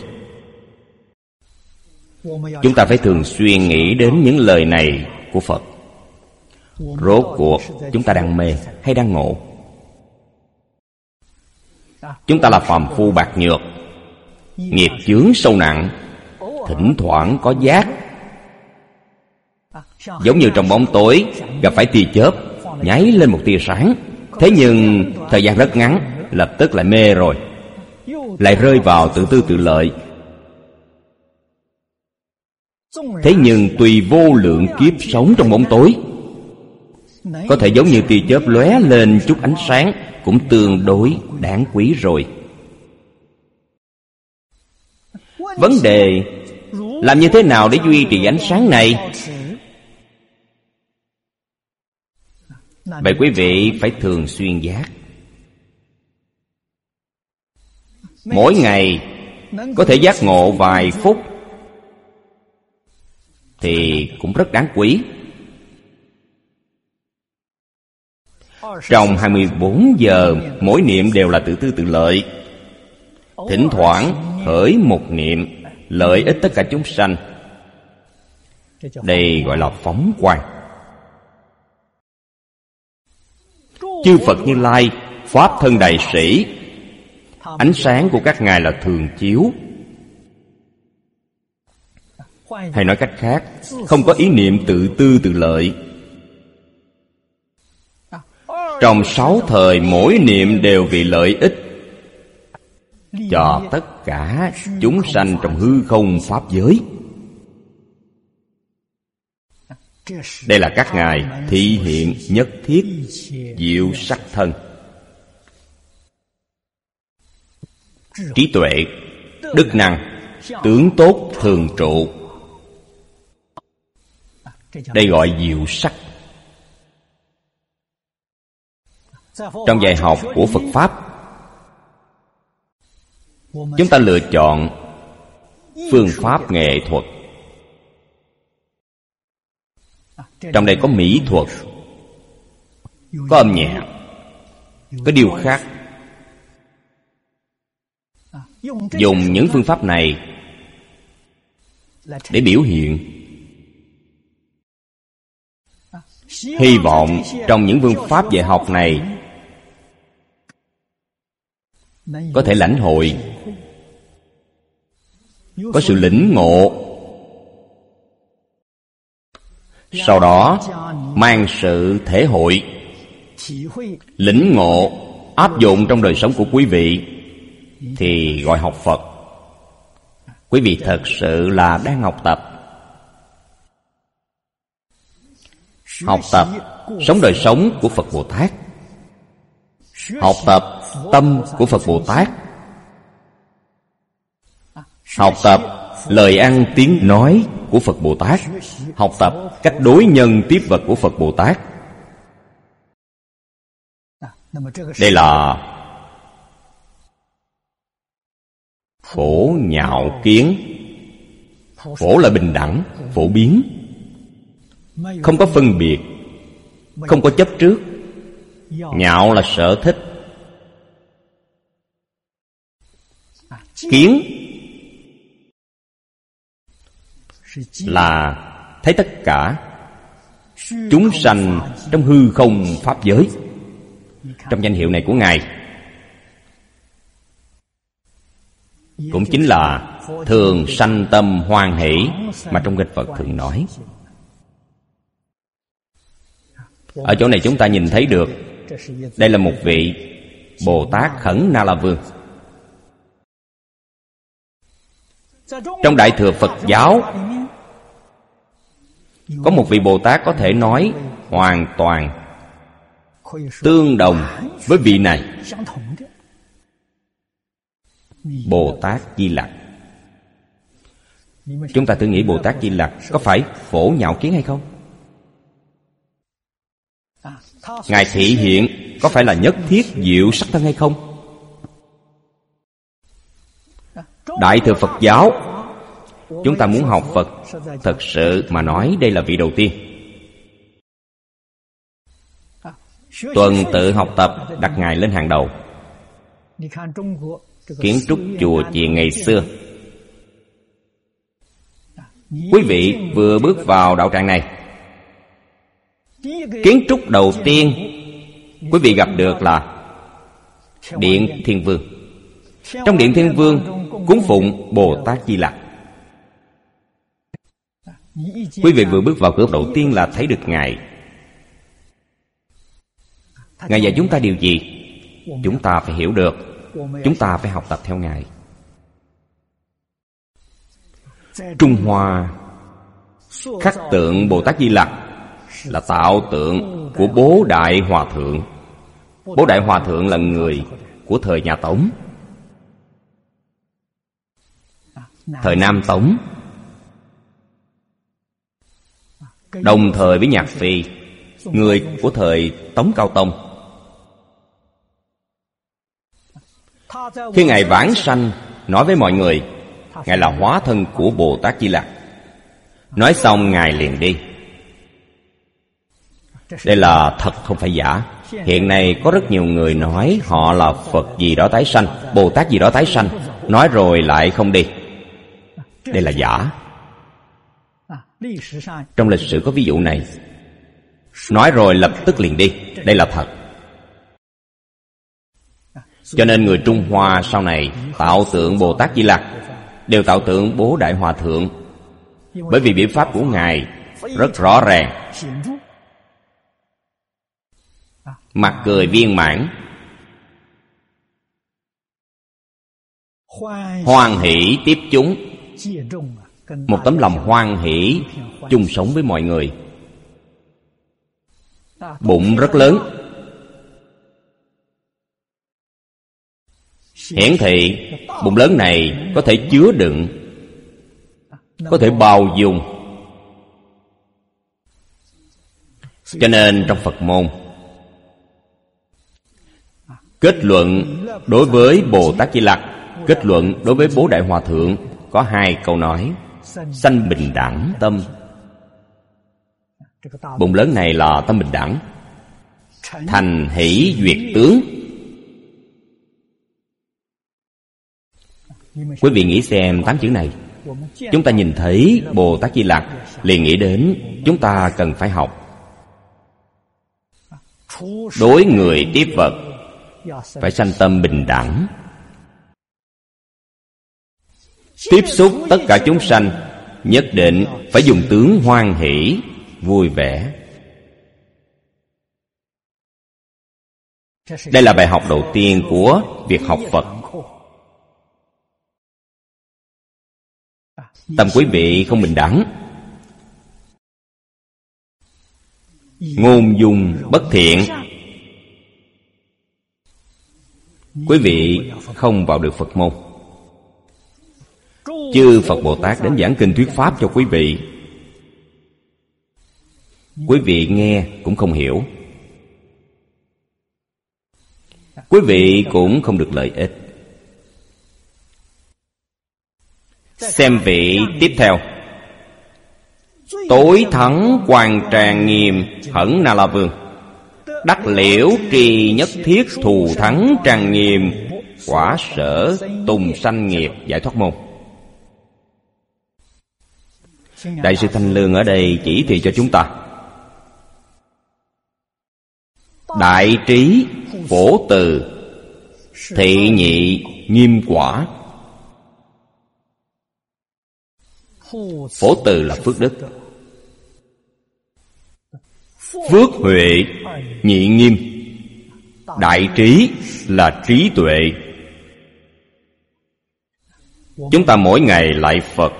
[SPEAKER 1] Chúng ta phải thường xuyên nghĩ đến những lời này của Phật. Rốt cuộc chúng ta đang mê hay đang ngộ? Chúng ta là phàm phu bạc nhược, nghiệp chướng sâu nặng, thỉnh thoảng có giác. Giống như trong bóng tối gặp phải tia chớp, nháy lên một tia sáng. Thế nhưng thời gian rất ngắn, lập tức lại mê rồi, lại rơi vào tự tư tự lợi. Thế nhưng tùy vô lượng kiếp sống trong bóng tối, có thể giống như tia chớp lóe lên chút ánh sáng, cũng tương đối đáng quý rồi. Vấn đề làm như thế nào để duy trì ánh sáng này? Vậy quý vị phải thường xuyên giác. Mỗi ngày có thể giác ngộ vài phút thì cũng rất đáng quý. Trong 24 giờ, mỗi niệm đều là tự tư tự lợi. Thỉnh thoảng khởi một niệm lợi ích tất cả chúng sanh, đây gọi là phóng quang. Chư Phật Như Lai, Pháp Thân Đại Sĩ, ánh sáng của các ngài là thường chiếu. Hay nói cách khác, không có ý niệm tự tư tự lợi. Trong 6 thời, mỗi niệm đều vì lợi ích cho tất cả chúng sanh trong hư không pháp giới. Đây là các ngài thị hiện nhất thiết diệu sắc thân. Trí tuệ, đức năng, tướng tốt thường trụ, đây gọi diệu sắc. Trong dạy học của Phật Pháp, chúng ta lựa chọn phương pháp nghệ thuật. Trong đây có mỹ thuật, có âm nhạc, có điêu khắc. Dùng những phương pháp này để biểu hiện. Hy vọng trong những phương pháp dạy học này có thể lãnh hội, có sự lĩnh ngộ, sau đó mang sự thể hội, lĩnh ngộ, áp dụng trong đời sống của quý vị, thì gọi học Phật. Quý vị thật sự là đang học tập. Học tập sống đời sống của Phật Bồ Tát, học tập tâm của Phật Bồ Tát, học tập lời ăn tiếng nói của Phật Bồ Tát, học tập cách đối nhân tiếp vật của Phật Bồ Tát. Đây là phổ nhạo kiến. Phổ là bình đẳng, phổ biến, không có phân biệt, không có chấp trước. Nhạo là sở thích. Kiến là thấy tất cả chúng sanh trong hư không pháp giới. Trong danh hiệu này của Ngài cũng chính là thường sanh tâm hoan hỷ mà trong kinh Phật thường nói. Ở chỗ này chúng ta nhìn thấy được, đây là một vị Bồ Tát Khẩn Na La Vương. Trong Đại Thừa Phật giáo có một vị Bồ Tát có thể nói hoàn toàn tương đồng với vị này, Bồ Tát Di Lặc. Chúng ta thử nghĩ Bồ Tát Di Lặc có phải phổ nhạo kiến hay không? Ngài thị hiện có phải là nhất thiết diệu sắc thân hay không? Đại Thừa Phật giáo, chúng ta muốn học Phật, thật sự mà nói đây là vị đầu tiên. Tuần tự học tập đặt Ngài lên hàng đầu. Kiến trúc chùa chiền ngày xưa, quý vị vừa bước vào đạo tràng này, kiến trúc đầu tiên quý vị gặp được là Điện Thiên Vương. Trong Điện Thiên Vương cúng phụng Bồ Tát Di Lặc. Quý vị vừa bước vào cửa đầu tiên là thấy được Ngài. Ngài dạy chúng ta điều gì? Chúng ta phải hiểu được, chúng ta phải học tập theo Ngài. Trung Hoa khắc tượng Bồ Tát Di Lặc là tạo tượng của Bố Đại Hòa Thượng. Bố Đại Hòa Thượng là người của thời nhà Tống, thời Nam Tống, đồng thời với Nhạc Phi, người của thời Tống Cao Tông. Khi Ngài vãng sanh nói với mọi người Ngài là hóa thân của Bồ Tát Di Lặc. Nói xong Ngài liền đi. Đây là thật không phải giả. Hiện nay có rất nhiều người nói họ là Phật gì đó tái sanh, Bồ Tát gì đó tái sanh, nói rồi lại không đi. Đây là giả. Trong lịch sử có ví dụ này, nói rồi lập tức liền đi. Đây là thật. Cho nên người Trung Hoa sau này tạo tượng Bồ Tát Di Lặc đều tạo tượng Bố Đại Hòa Thượng, bởi vì biểu pháp của Ngài rất rõ ràng, mặt cười viên mãn, hoan hỷ tiếp chúng, một tấm lòng hoan hỷ chung sống với mọi người. Bụng rất lớn, hiển thị bụng lớn này có thể chứa đựng, có thể bao dung. Cho nên trong Phật môn kết luận đối với Bồ Tát Di Lặc, kết luận đối với Bố Đại Hòa Thượng có hai câu nói: sanh bình đẳng tâm. Bụng lớn này là tâm bình đẳng, thành hỷ duyệt tướng. Quý vị nghĩ xem 8 chữ này, chúng ta nhìn thấy Bồ Tát Di Lặc liền nghĩ đến chúng ta cần phải học. Đối người tiếp vật phải sanh tâm bình đẳng, tiếp xúc tất cả chúng sanh nhất định phải dùng tướng hoan hỷ, vui vẻ. Đây là bài học đầu tiên của việc học Phật. Tâm quý vị không bình đẳng, ngôn dung bất thiện, quý vị không vào được Phật môn. Chư Phật Bồ Tát đến giảng kinh thuyết pháp cho quý vị, quý vị nghe cũng không hiểu, quý vị cũng không được lợi ích. Xem vị tiếp theo: tối thắng Quan Tràng Nghiêm Hẩn Na La Vương, đắc liễu trì nhất thiết thù thắng trang nghiêm, quả sở tùng sanh nghiệp giải thoát môn. Đại sư Thanh Lương ở đây chỉ thị cho chúng ta đại trí phổ từ, thị nhị nghiêm quả. Phổ từ là phước đức, phước huệ nhị nghiêm. Đại trí là trí tuệ. Chúng ta mỗi ngày lạy Phật,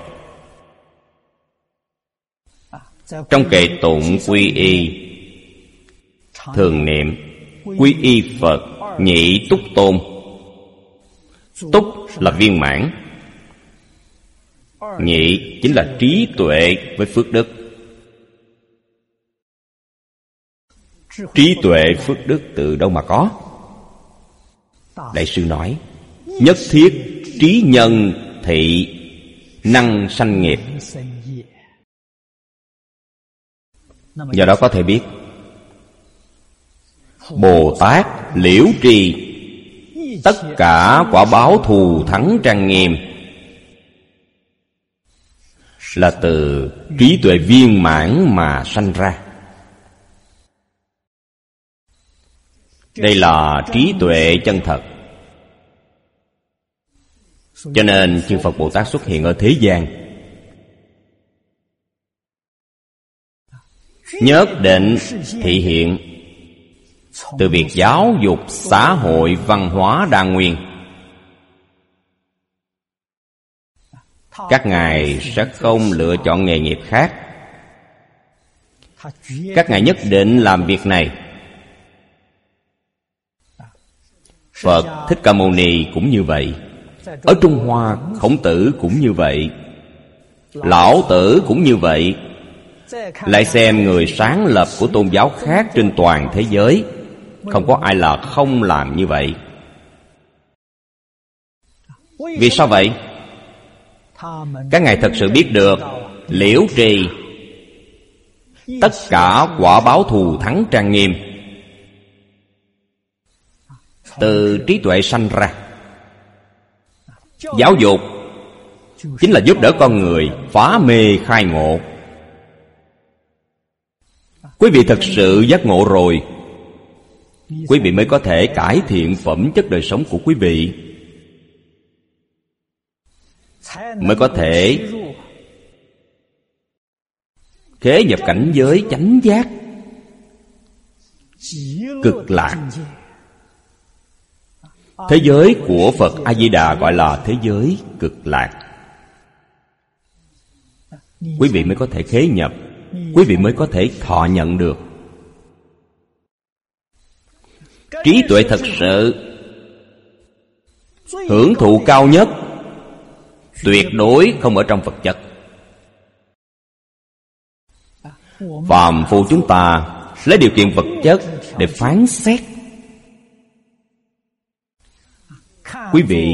[SPEAKER 1] trong kệ tụng quy y thường niệm quy y Phật nhị túc tôn. Túc là viên mãn, nhị chính là trí tuệ với phước đức. Trí tuệ phước đức từ đâu mà có? Đại sư nói nhất thiết trí nhân thị năng sanh nghiệp. Do đó có thể biết Bồ Tát liễu trì tất cả quả báo thù thắng trang nghiêm là từ trí tuệ viên mãn mà sanh ra. Đây là trí tuệ chân thật. Cho nên chư Phật Bồ Tát xuất hiện ở thế gian nhất định thị hiện từ việc giáo dục xã hội văn hóa đa nguyên. Các ngài sẽ không lựa chọn nghề nghiệp khác. Các ngài nhất định làm việc này. Phật Thích Ca Mâu Ni cũng như vậy. Ở Trung Hoa, Khổng Tử cũng như vậy, Lão Tử cũng như vậy. Lại xem người sáng lập của tôn giáo khác trên toàn thế giới, không có ai là không làm như vậy. Vì sao vậy? Các ngài thật sự biết được liễu trì tất cả quả báo thù thắng trang nghiêm từ trí tuệ sanh ra. Giáo dục chính là giúp đỡ con người phá mê khai ngộ. Quý vị thật sự giác ngộ rồi, quý vị mới có thể cải thiện phẩm chất đời sống của quý vị, mới có thể khế nhập cảnh giới chánh giác cực lạc. Thế giới của Phật A-di-đà gọi là thế giới cực lạc. Quý vị mới có thể khế nhập, quý vị mới có thể thọ nhận được. Trí tuệ thật sự hưởng thụ cao nhất tuyệt đối không ở trong vật chất. Phàm phu chúng ta lấy điều kiện vật chất để phán xét. Quý vị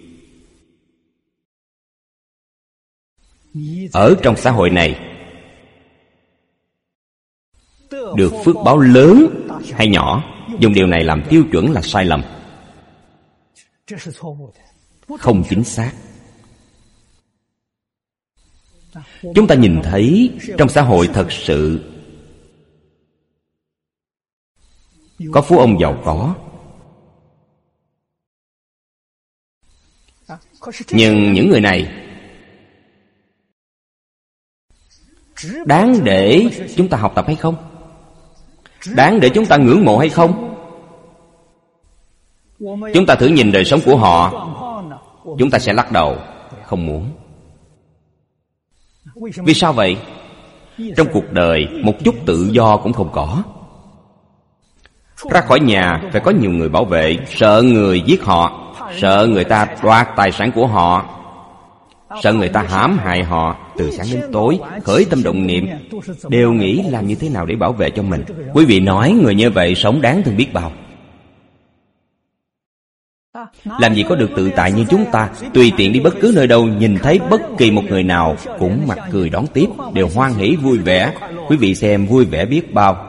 [SPEAKER 1] ở trong xã hội này được phước báo lớn hay nhỏ, dùng điều này làm tiêu chuẩn là sai lầm, không chính xác. Chúng ta nhìn thấy trong xã hội thật sự có phú ông giàu có, nhưng những người này đáng để chúng ta học tập hay không? Đáng để chúng ta ngưỡng mộ hay không? Chúng ta thử nhìn đời sống của họ, chúng ta sẽ lắc đầu, không muốn. Vì sao vậy? Trong cuộc đời một chút tự do cũng không có. Ra khỏi nhà phải có nhiều người bảo vệ, sợ người giết họ, sợ người ta đoạt tài sản của họ, sợ người ta hãm hại họ. Từ sáng đến tối khởi tâm động niệm đều nghĩ làm như thế nào để bảo vệ cho mình. Quý vị nói người như vậy sống đáng thương biết bao. Làm gì có được tự tại như chúng ta, tùy tiện đi bất cứ nơi đâu, nhìn thấy bất kỳ một người nào cũng mặt cười đón tiếp, đều hoan hỉ vui vẻ. Quý vị xem vui vẻ biết bao.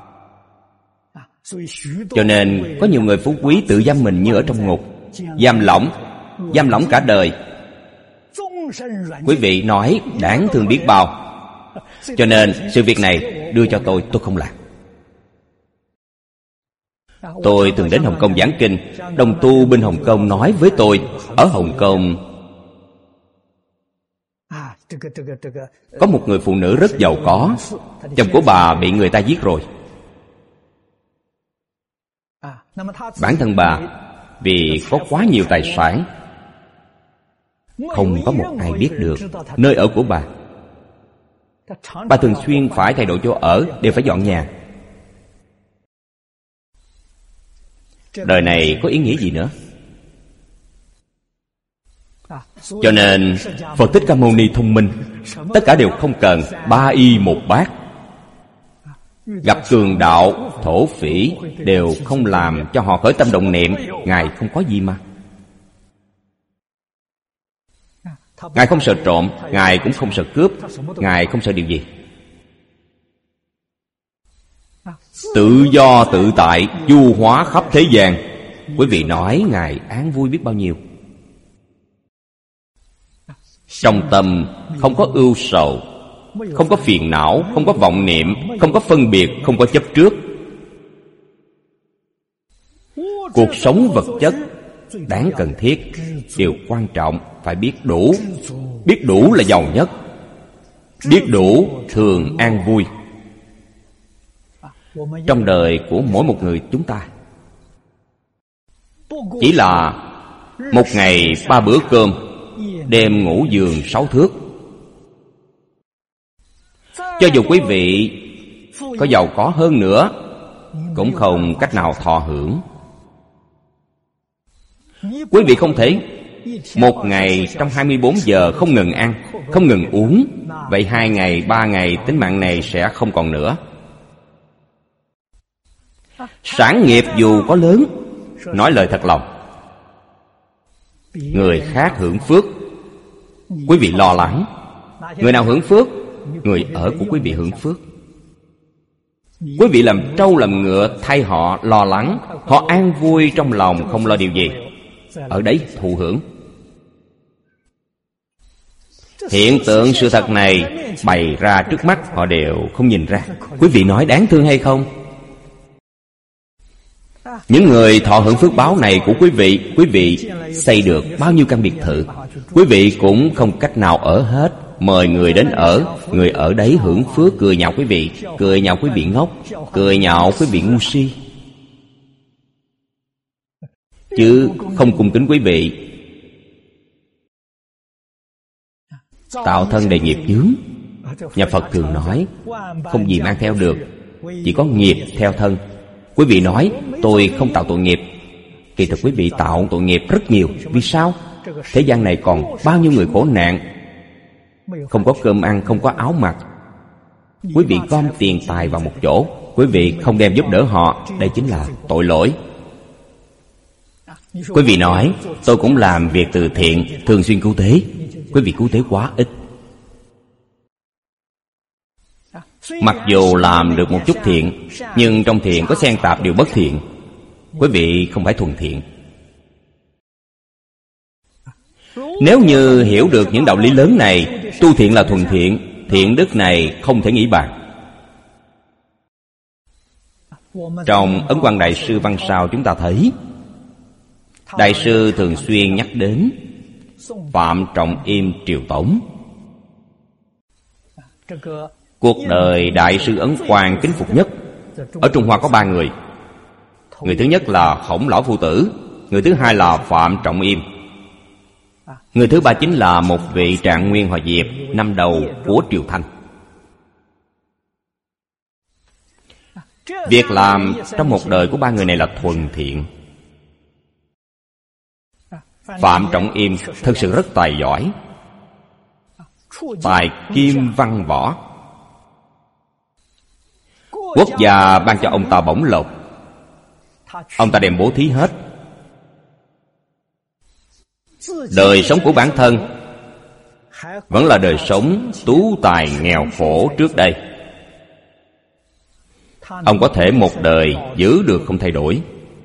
[SPEAKER 1] Cho nên có nhiều người phú quý tự giam mình như ở trong ngục, giam lỏng cả đời. Quý vị nói đáng thương biết bao. Cho nên sự việc này đưa cho tôi không làm. Tôi từng đến Hồng Kông giảng kinh. Đồng tu bên Hồng Kông nói với tôi, ở Hồng Kông có một người phụ nữ rất giàu có, chồng của bà bị người ta giết rồi. Bản thân bà vì có quá nhiều tài sản, không có một ai biết được nơi ở của bà. Bà thường xuyên phải thay đổi chỗ ở, đều phải dọn nhà. Đời này có ý nghĩa gì nữa? Cho nên Phật Thích Ca Mâu Ni thông minh, tất cả đều không cần 3 y 1 bát. Gặp cường đạo, thổ phỉ đều không làm cho họ khởi tâm động niệm. Ngài không có gì mà. Ngài không sợ trộm, Ngài cũng không sợ cướp, Ngài không sợ điều gì. Tự do tự tại, du hóa khắp thế gian. Quý vị nói Ngài an vui biết bao nhiêu. Trong tâm không có ưu sầu, không có phiền não, không có vọng niệm, không có phân biệt, không có chấp trước. Cuộc sống vật chất đáng cần thiết, điều quan trọng phải biết đủ. Biết đủ là giàu nhất. Biết đủ thường an vui. Trong đời của mỗi một người chúng ta, chỉ là một ngày 3 bữa cơm, đêm ngủ giường 6 thước. Cho dù quý vị có giàu có hơn nữa, cũng không cách nào thọ hưởng. Quý vị không thể một ngày trong 24 giờ không ngừng ăn, không ngừng uống. Vậy 2 ngày, 3 ngày tính mạng này sẽ không còn nữa. Sản nghiệp dù có lớn, nói lời thật lòng, người khác hưởng phước, quý vị lo lắng. Người nào hưởng phước? Người ở của quý vị hưởng phước. Quý vị làm trâu làm ngựa thay họ lo lắng. Họ an vui trong lòng, không lo điều gì. Ở đấy thụ hưởng. Hiện tượng sự thật này bày ra trước mắt, họ đều không nhìn ra. Quý vị nói đáng thương hay không? Những người thọ hưởng phước báo này của quý vị xây được bao nhiêu căn biệt thự, quý vị cũng không cách nào ở hết. Mời người đến ở, người ở đấy hưởng phước, cười nhạo quý vị, cười nhạo quý vị ngốc, cười nhạo quý vị ngu si, chứ không cung kính quý vị. Tạo thân đầy nghiệp chướng. Nhà Phật thường nói không gì mang theo được, chỉ có nghiệp theo thân. Quý vị nói tôi không tạo tội nghiệp, kỳ thực quý vị tạo tội nghiệp rất nhiều. Vì sao? Thế gian này còn bao nhiêu người khổ nạn, không có cơm ăn, không có áo mặc. Quý vị gom tiền tài vào một chỗ, quý vị không đem giúp đỡ họ, đây chính là tội lỗi. Quý vị nói tôi cũng làm việc từ thiện, thường xuyên cứu tế. Quý vị cứu tế quá ít. Mặc dù làm được một chút thiện, nhưng trong thiện có xen tạp điều bất thiện. Quý vị không phải thuần thiện. Nếu như hiểu được những đạo lý lớn này, tu thiện là thuần thiện, thiện đức này không thể nghĩ bàn. Trong Ấn Quang Đại Sư văn sao chúng ta thấy, Đại sư thường xuyên nhắc đến Phạm Trọng Im Triều Tống. Cuộc đời Đại sư Ấn Quang kính phục nhất ở Trung Hoa có 3 người. Người thứ nhất là Khổng Lão Phu Tử, người thứ hai là Phạm Trọng Im, người thứ ba chính là một vị Trạng Nguyên Hòa Diệp, năm đầu của triều Thanh. Việc làm trong một đời của 3 người này là thuần thiện. Phạm Trọng Im thật sự rất tài giỏi, tài kim văn võ. Quốc gia ban cho ông ta bổng lộc, ông ta đem bố thí hết. Đời sống của bản thân vẫn là đời sống tú tài nghèo khổ trước đây. Ông có thể một đời giữ được không thay đổi.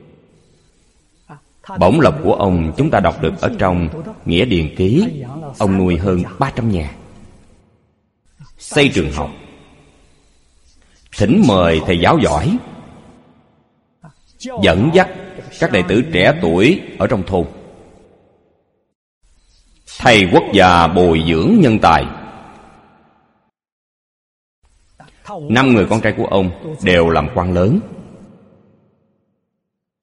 [SPEAKER 1] Bổng lộc của ông chúng ta đọc được ở trong Nghĩa Điền Ký. Ông nuôi hơn 300 nhà, xây trường học, thỉnh mời thầy giáo giỏi, dẫn dắt các đệ tử trẻ tuổi ở trong thôn, thay quốc gia bồi dưỡng nhân tài. 5 người con trai của ông đều làm quan lớn.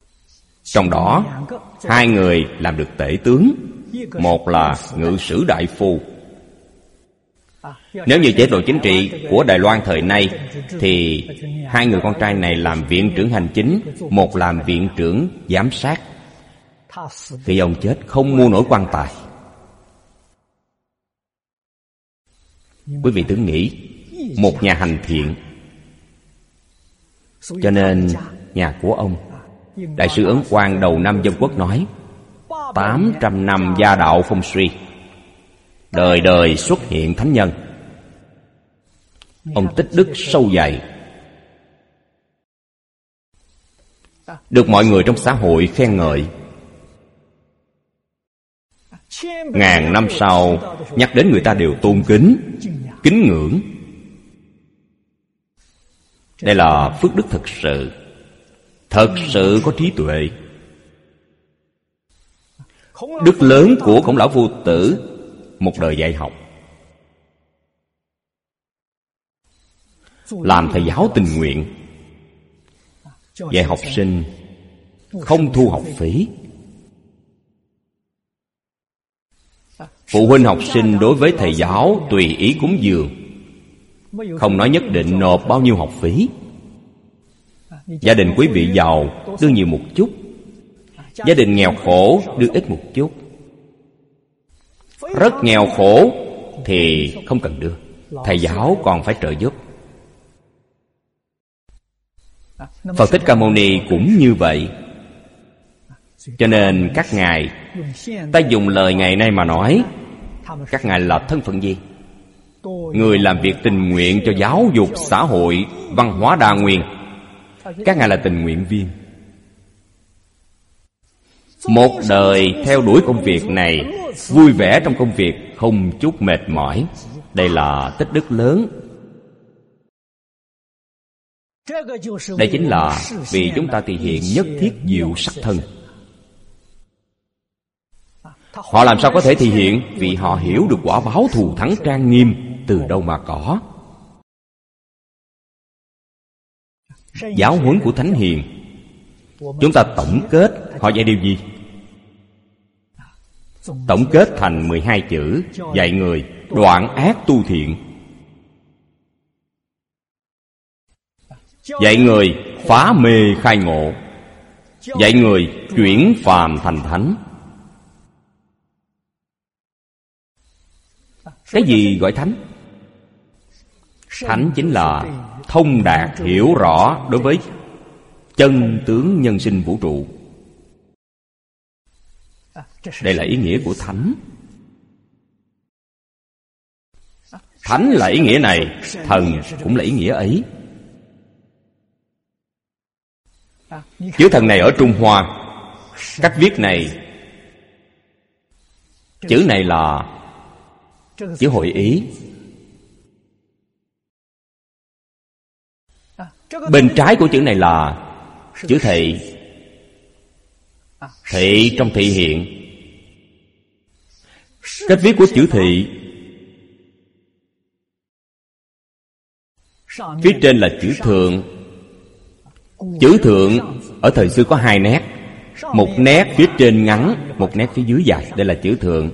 [SPEAKER 1] Trong đó, hai người làm được tể tướng, một là ngự sử đại phu. Nếu như chế độ chính trị của Đài Loan thời nay thì hai người con trai này làm viện trưởng hành chính, một làm viện trưởng giám sát. Khi ông chết không mua nổi quan tài. Quý vị tưởng nghĩ, một nhà hành thiện, cho nên nhà của ông, Đại sư Ấn Quang đầu năm Dân Quốc nói 800 năm gia đạo phong suy, đời đời xuất hiện thánh nhân. Ông tích đức sâu dày, được mọi người trong xã hội khen ngợi. Ngàn năm sau nhắc đến người ta đều tôn kính, kính ngưỡng. Đây là phước đức thực sự, thật sự có trí tuệ. Đức lớn của Khổng Lão Phu Tử, một đời dạy học, làm thầy giáo tình nguyện, dạy học sinh không thu học phí. Phụ huynh học sinh đối với thầy giáo tùy ý cúng dường, không nói nhất định nộp bao nhiêu học phí. Gia đình quý vị giàu đưa nhiều một chút, gia đình nghèo khổ đưa ít một chút. Rất nghèo khổ thì không cần đưa, thầy giáo còn phải trợ giúp. Phật Thích Ca Mâu Ni cũng như vậy. Cho nên các ngài, ta dùng lời ngày nay mà nói, các ngài là thân phận gì? Người làm việc tình nguyện cho giáo dục, xã hội, văn hóa đa nguyên. Các ngài là tình nguyện viên. Một đời theo đuổi công việc này, vui vẻ trong công việc, không chút mệt mỏi. Đây là tích đức lớn. Đây chính là vì chúng ta thể hiện nhất thiết diệu sắc thân. Họ làm sao có thể thể hiện? Vì họ hiểu được quả báo thù thắng trang nghiêm từ đâu mà có. Giáo huấn của Thánh Hiền, chúng ta tổng kết họ dạy điều gì? Tổng kết thành 12 chữ: dạy người đoạn ác tu thiện, dạy người phá mê khai ngộ, dạy người chuyển phàm thành thánh. Cái gì gọi thánh? Thánh chính là thông đạt hiểu rõ đối với chân tướng nhân sinh vũ trụ. Đây là ý nghĩa của thánh. Thánh là ý nghĩa này, thần cũng là ý nghĩa ấy. Chữ thần này ở Trung Hoa, cách viết này, chữ này là chữ hội ý. Bên trái của chữ này là chữ thị. Thị trong thị hiện. Cách viết của chữ thị, phía trên là chữ thượng. Chữ thượng ở thời xưa có hai nét, một nét phía trên ngắn, một nét phía dưới dài. Đây là chữ thượng.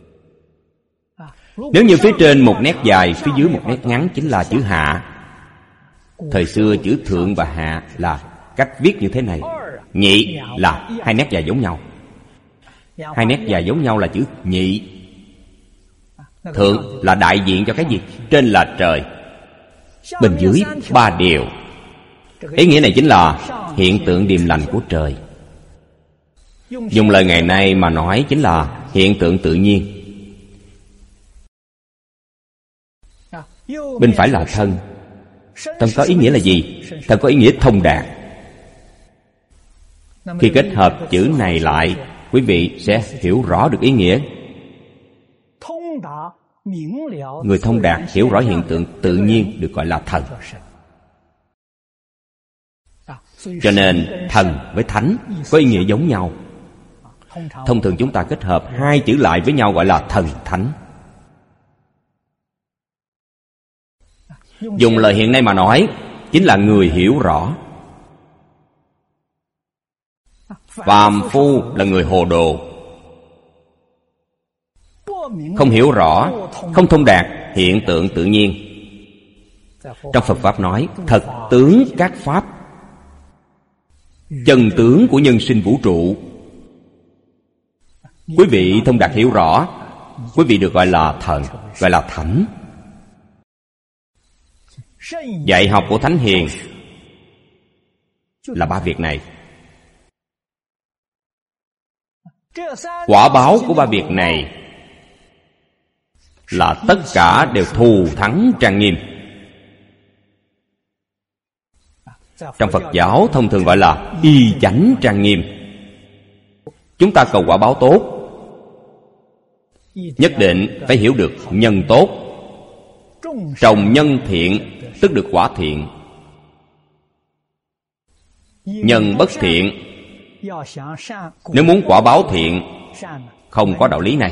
[SPEAKER 1] Nếu như phía trên một nét dài, phía dưới một nét ngắn, chính là chữ hạ. Thời xưa chữ thượng và hạ là cách viết như thế này. Nhị là hai nét dài giống nhau. Hai nét dài giống nhau là chữ nhị. Thượng là đại diện cho cái gì? Trên là trời, bên dưới ba điều. Ý nghĩa này chính là hiện tượng điềm lành của trời. Dùng lời ngày nay mà nói chính là hiện tượng tự nhiên. Bên phải là thân. Thân có ý nghĩa là gì? Thân có ý nghĩa thông đạt. Khi kết hợp chữ này lại, quý vị sẽ hiểu rõ được ý nghĩa. Người thông đạt hiểu rõ hiện tượng tự nhiên được gọi là thần. Cho nên thần với thánh có ý nghĩa giống nhau. Thông thường chúng ta kết hợp hai chữ lại với nhau gọi là thần thánh. Dùng lời hiện nay mà nói, chính là người hiểu rõ. Phàm phu là người hồ đồ, không hiểu rõ, không thông đạt hiện tượng tự nhiên. Trong Phật Pháp nói thật tướng các Pháp, chân tướng của nhân sinh vũ trụ. Quý vị thông đạt hiểu rõ, quý vị được gọi là thần, gọi là thánh. Dạy học của Thánh Hiền là ba việc này. Quả báo của ba việc này là tất cả đều thù thắng trang nghiêm. Trong Phật giáo thông thường gọi là y chánh trang nghiêm. Chúng ta cầu quả báo tốt, nhất định phải hiểu được nhân tốt. Trồng nhân thiện tức được quả thiện. Nhân bất thiện, nếu muốn quả báo thiện, không có đạo lý này.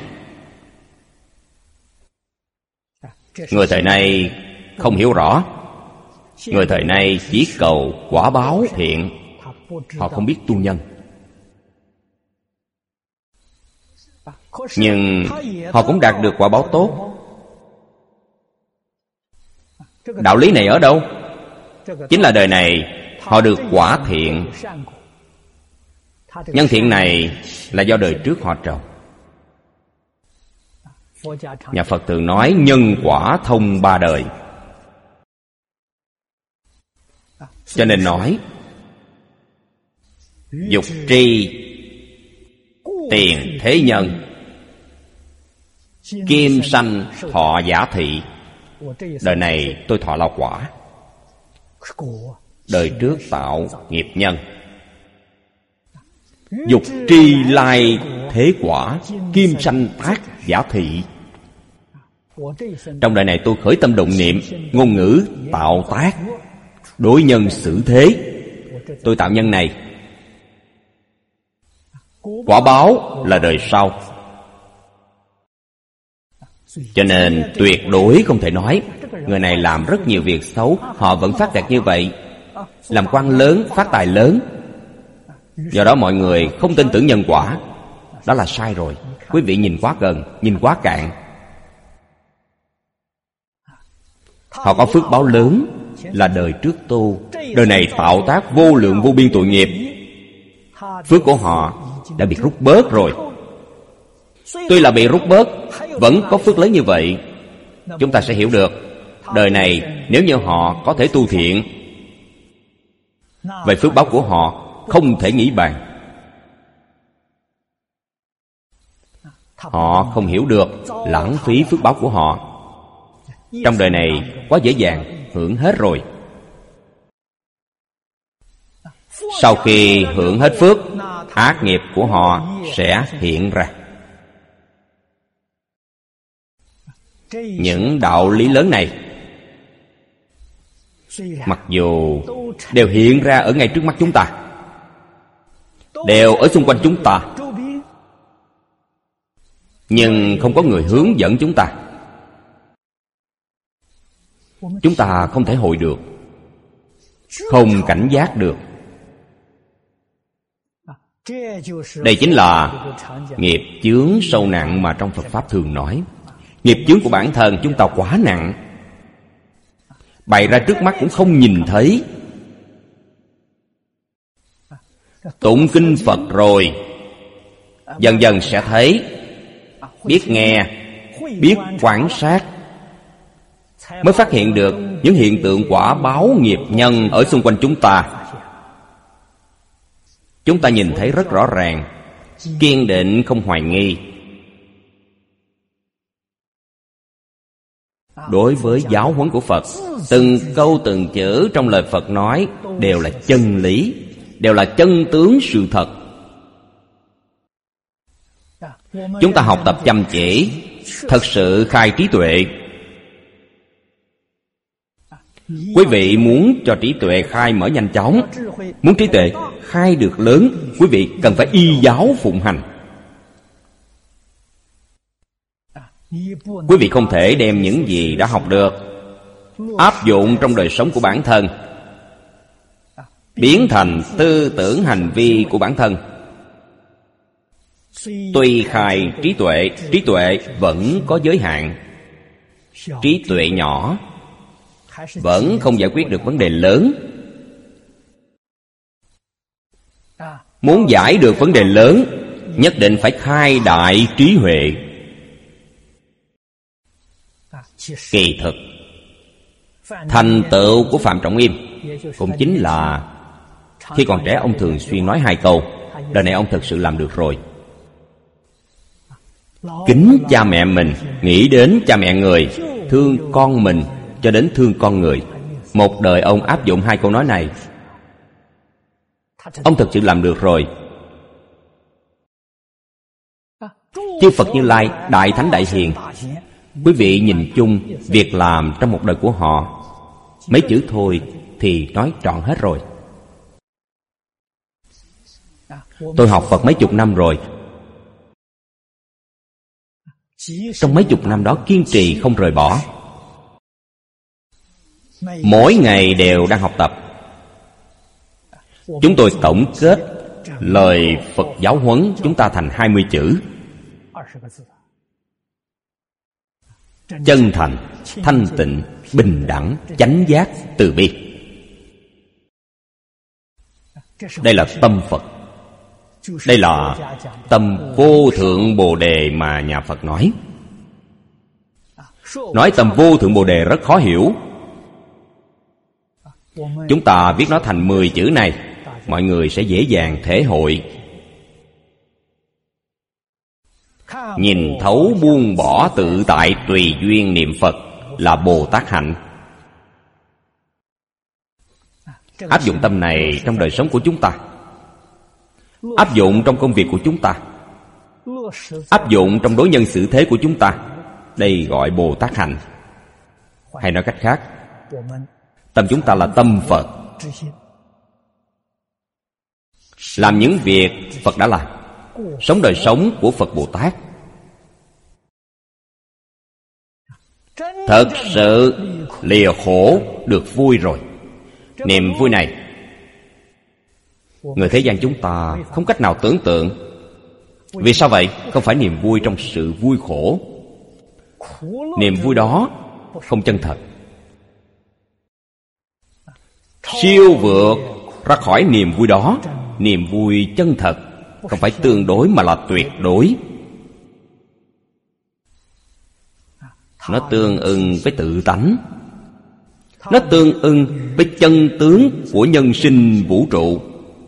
[SPEAKER 1] Người thời nay không hiểu rõ. Người thời nay chỉ cầu quả báo thiện, họ không biết tu nhân. Nhưng họ cũng đạt được quả báo tốt. Đạo lý này ở đâu? Chính là đời này họ được quả thiện. Nhân thiện này là do đời trước họ trồng. Nhà Phật thường nói nhân quả thông ba đời. Cho nên nói dục tri tiền thế nhân, kim sanh thọ giả thị. Đời này tôi thọ là quả, đời trước tạo nghiệp nhân. Dục tri lai thế quả, kim sanh tác giả thị. Trong đời này tôi khởi tâm động niệm, ngôn ngữ tạo tác, đối nhân xử thế. Tôi tạo nhân này, quả báo là đời sau. Cho nên tuyệt đối không thể nói người này làm rất nhiều việc xấu, họ vẫn phát đạt như vậy, làm quan lớn, phát tài lớn, do đó mọi người không tin tưởng nhân quả. Đó là sai rồi. Quý vị nhìn quá gần, nhìn quá cạn. Họ có phước báo lớn là đời trước tu, đời này tạo tác vô lượng vô biên tội nghiệp. Phước của họ đã bị rút bớt rồi. Tuy là bị rút bớt, vẫn có phước lớn như vậy. Chúng ta sẽ hiểu được đời này nếu như họ có thể tu thiện, vậy phước báo của họ không thể nghĩ bàn. Họ không hiểu được lãng phí phước báo của họ. Trong đời này quá dễ dàng hưởng hết rồi. Sau khi hưởng hết phước, ác nghiệp của họ sẽ hiện ra. Những đạo lý lớn này mặc dù đều hiện ra ở ngay trước mắt chúng ta, đều ở xung quanh chúng ta, nhưng không có người hướng dẫn chúng ta. Chúng ta không thể hội được, không cảnh giác được. Đây chính là nghiệp chướng sâu nặng mà trong Phật Pháp thường nói. Nghiệp chướng của bản thân chúng ta quá nặng, bày ra trước mắt cũng không nhìn thấy. Tụng kinh Phật rồi, dần dần sẽ thấy, biết nghe, biết quan sát, mới phát hiện được những hiện tượng quả báo nghiệp nhân ở xung quanh chúng ta. Chúng ta nhìn thấy rất rõ ràng, kiên định không hoài nghi. Đối với giáo huấn của Phật, từng câu từng chữ trong lời Phật nói đều là chân lý, đều là chân tướng sự thật. Chúng ta học tập chăm chỉ, thật sự khai trí tuệ. Quý vị muốn cho trí tuệ khai mở nhanh chóng, muốn trí tuệ khai được lớn, quý vị cần phải y giáo phụng hành. Quý vị không thể đem những gì đã học được áp dụng trong đời sống của bản thân, biến thành tư tưởng hành vi của bản thân. Tuy khai trí tuệ vẫn có giới hạn. Trí tuệ nhỏ vẫn không giải quyết được vấn đề lớn. Muốn giải được vấn đề lớn, nhất định phải khai đại trí huệ. Kỳ thực, thành tựu của Phạm Trọng Im cũng chính là khi còn trẻ ông thường xuyên nói 2 câu. Đời này ông thực sự làm được rồi. Kính cha mẹ mình, nghĩ đến cha mẹ người, thương con mình cho đến thương con người. Một đời ông áp dụng 2 câu nói này, ông thực sự làm được rồi. Chư Phật Như Lai, Đại Thánh Đại Hiền, quý vị nhìn chung việc làm trong một đời của họ, mấy chữ thôi thì nói trọn hết rồi. Tôi học Phật mấy chục năm rồi. Trong mấy chục năm đó kiên trì không rời bỏ. Mỗi ngày đều đang học tập. Chúng tôi tổng kết lời Phật giáo huấn chúng ta thành 20 chữ: chân thành, thanh tịnh, bình đẳng, chánh giác, từ bi. Đây là tâm Phật. Đây là tâm vô thượng Bồ Đề mà nhà Phật nói. Nói tâm vô thượng Bồ Đề rất khó hiểu. Chúng ta viết nó thành 10 chữ này, mọi người sẽ dễ dàng thể hội. Nhìn thấu buông bỏ tự tại tùy duyên niệm Phật là Bồ Tát hạnh. Áp dụng tâm này trong đời sống của chúng ta, áp dụng trong công việc của chúng ta, áp dụng trong đối nhân xử thế của chúng ta, đây gọi Bồ Tát hạnh. Hay nói cách khác, tâm chúng ta là tâm Phật, làm những việc Phật đã làm, sống đời sống của Phật Bồ Tát. Thật sự lìa khổ được vui rồi. Niềm vui này người thế gian chúng ta không cách nào tưởng tượng. Vì sao vậy? Không phải niềm vui trong sự vui khổ. Niềm vui đó không chân thật. Siêu vượt ra khỏi niềm vui đó. Niềm vui chân thật không phải tương đối mà là tuyệt đối. Nó tương ưng với tự tánh. Nó tương ưng với chân tướng của nhân sinh vũ trụ.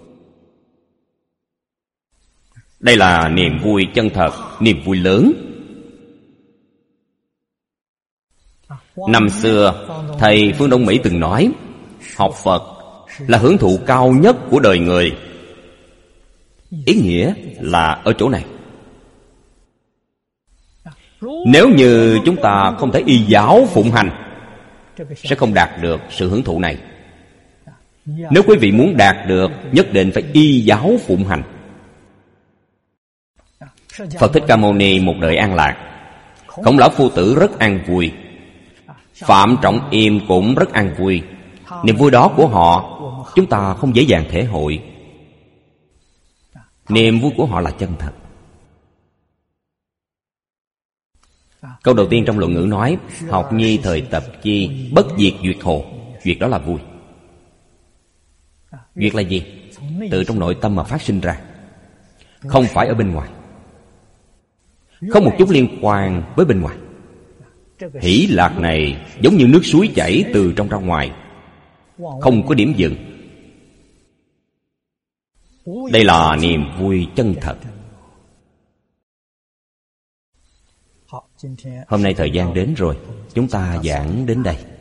[SPEAKER 1] Đây là niềm vui chân thật, niềm vui lớn. Năm xưa, Thầy Phương Đông Mỹ từng nói, học Phật là hưởng thụ cao nhất của đời người. Ý nghĩa là ở chỗ này. Nếu như chúng ta không thể y giáo phụng hành, sẽ không đạt được sự hưởng thụ này. Nếu quý vị muốn đạt được, nhất định phải y giáo phụng hành. Phật Thích Ca Mâu Ni một đời an lạc, Khổng Lão Phu Tử rất an vui, Phạm Trọng Im cũng rất an vui. Niềm vui đó của họ chúng ta không dễ dàng thể hội. Niềm vui của họ là chân thật. Câu đầu tiên trong luận ngữ nói, học nhi thời tập chi, bất diệt duyệt hồ. Duyệt đó là vui. Duyệt là gì? Từ trong nội tâm mà phát sinh ra, không phải ở bên ngoài, không một chút liên quan với bên ngoài. Hỷ lạc này giống như nước suối chảy từ trong ra ngoài, không có điểm dừng. Đây là niềm vui chân thật. Hôm nay thời gian đến rồi, chúng ta giảng đến đây.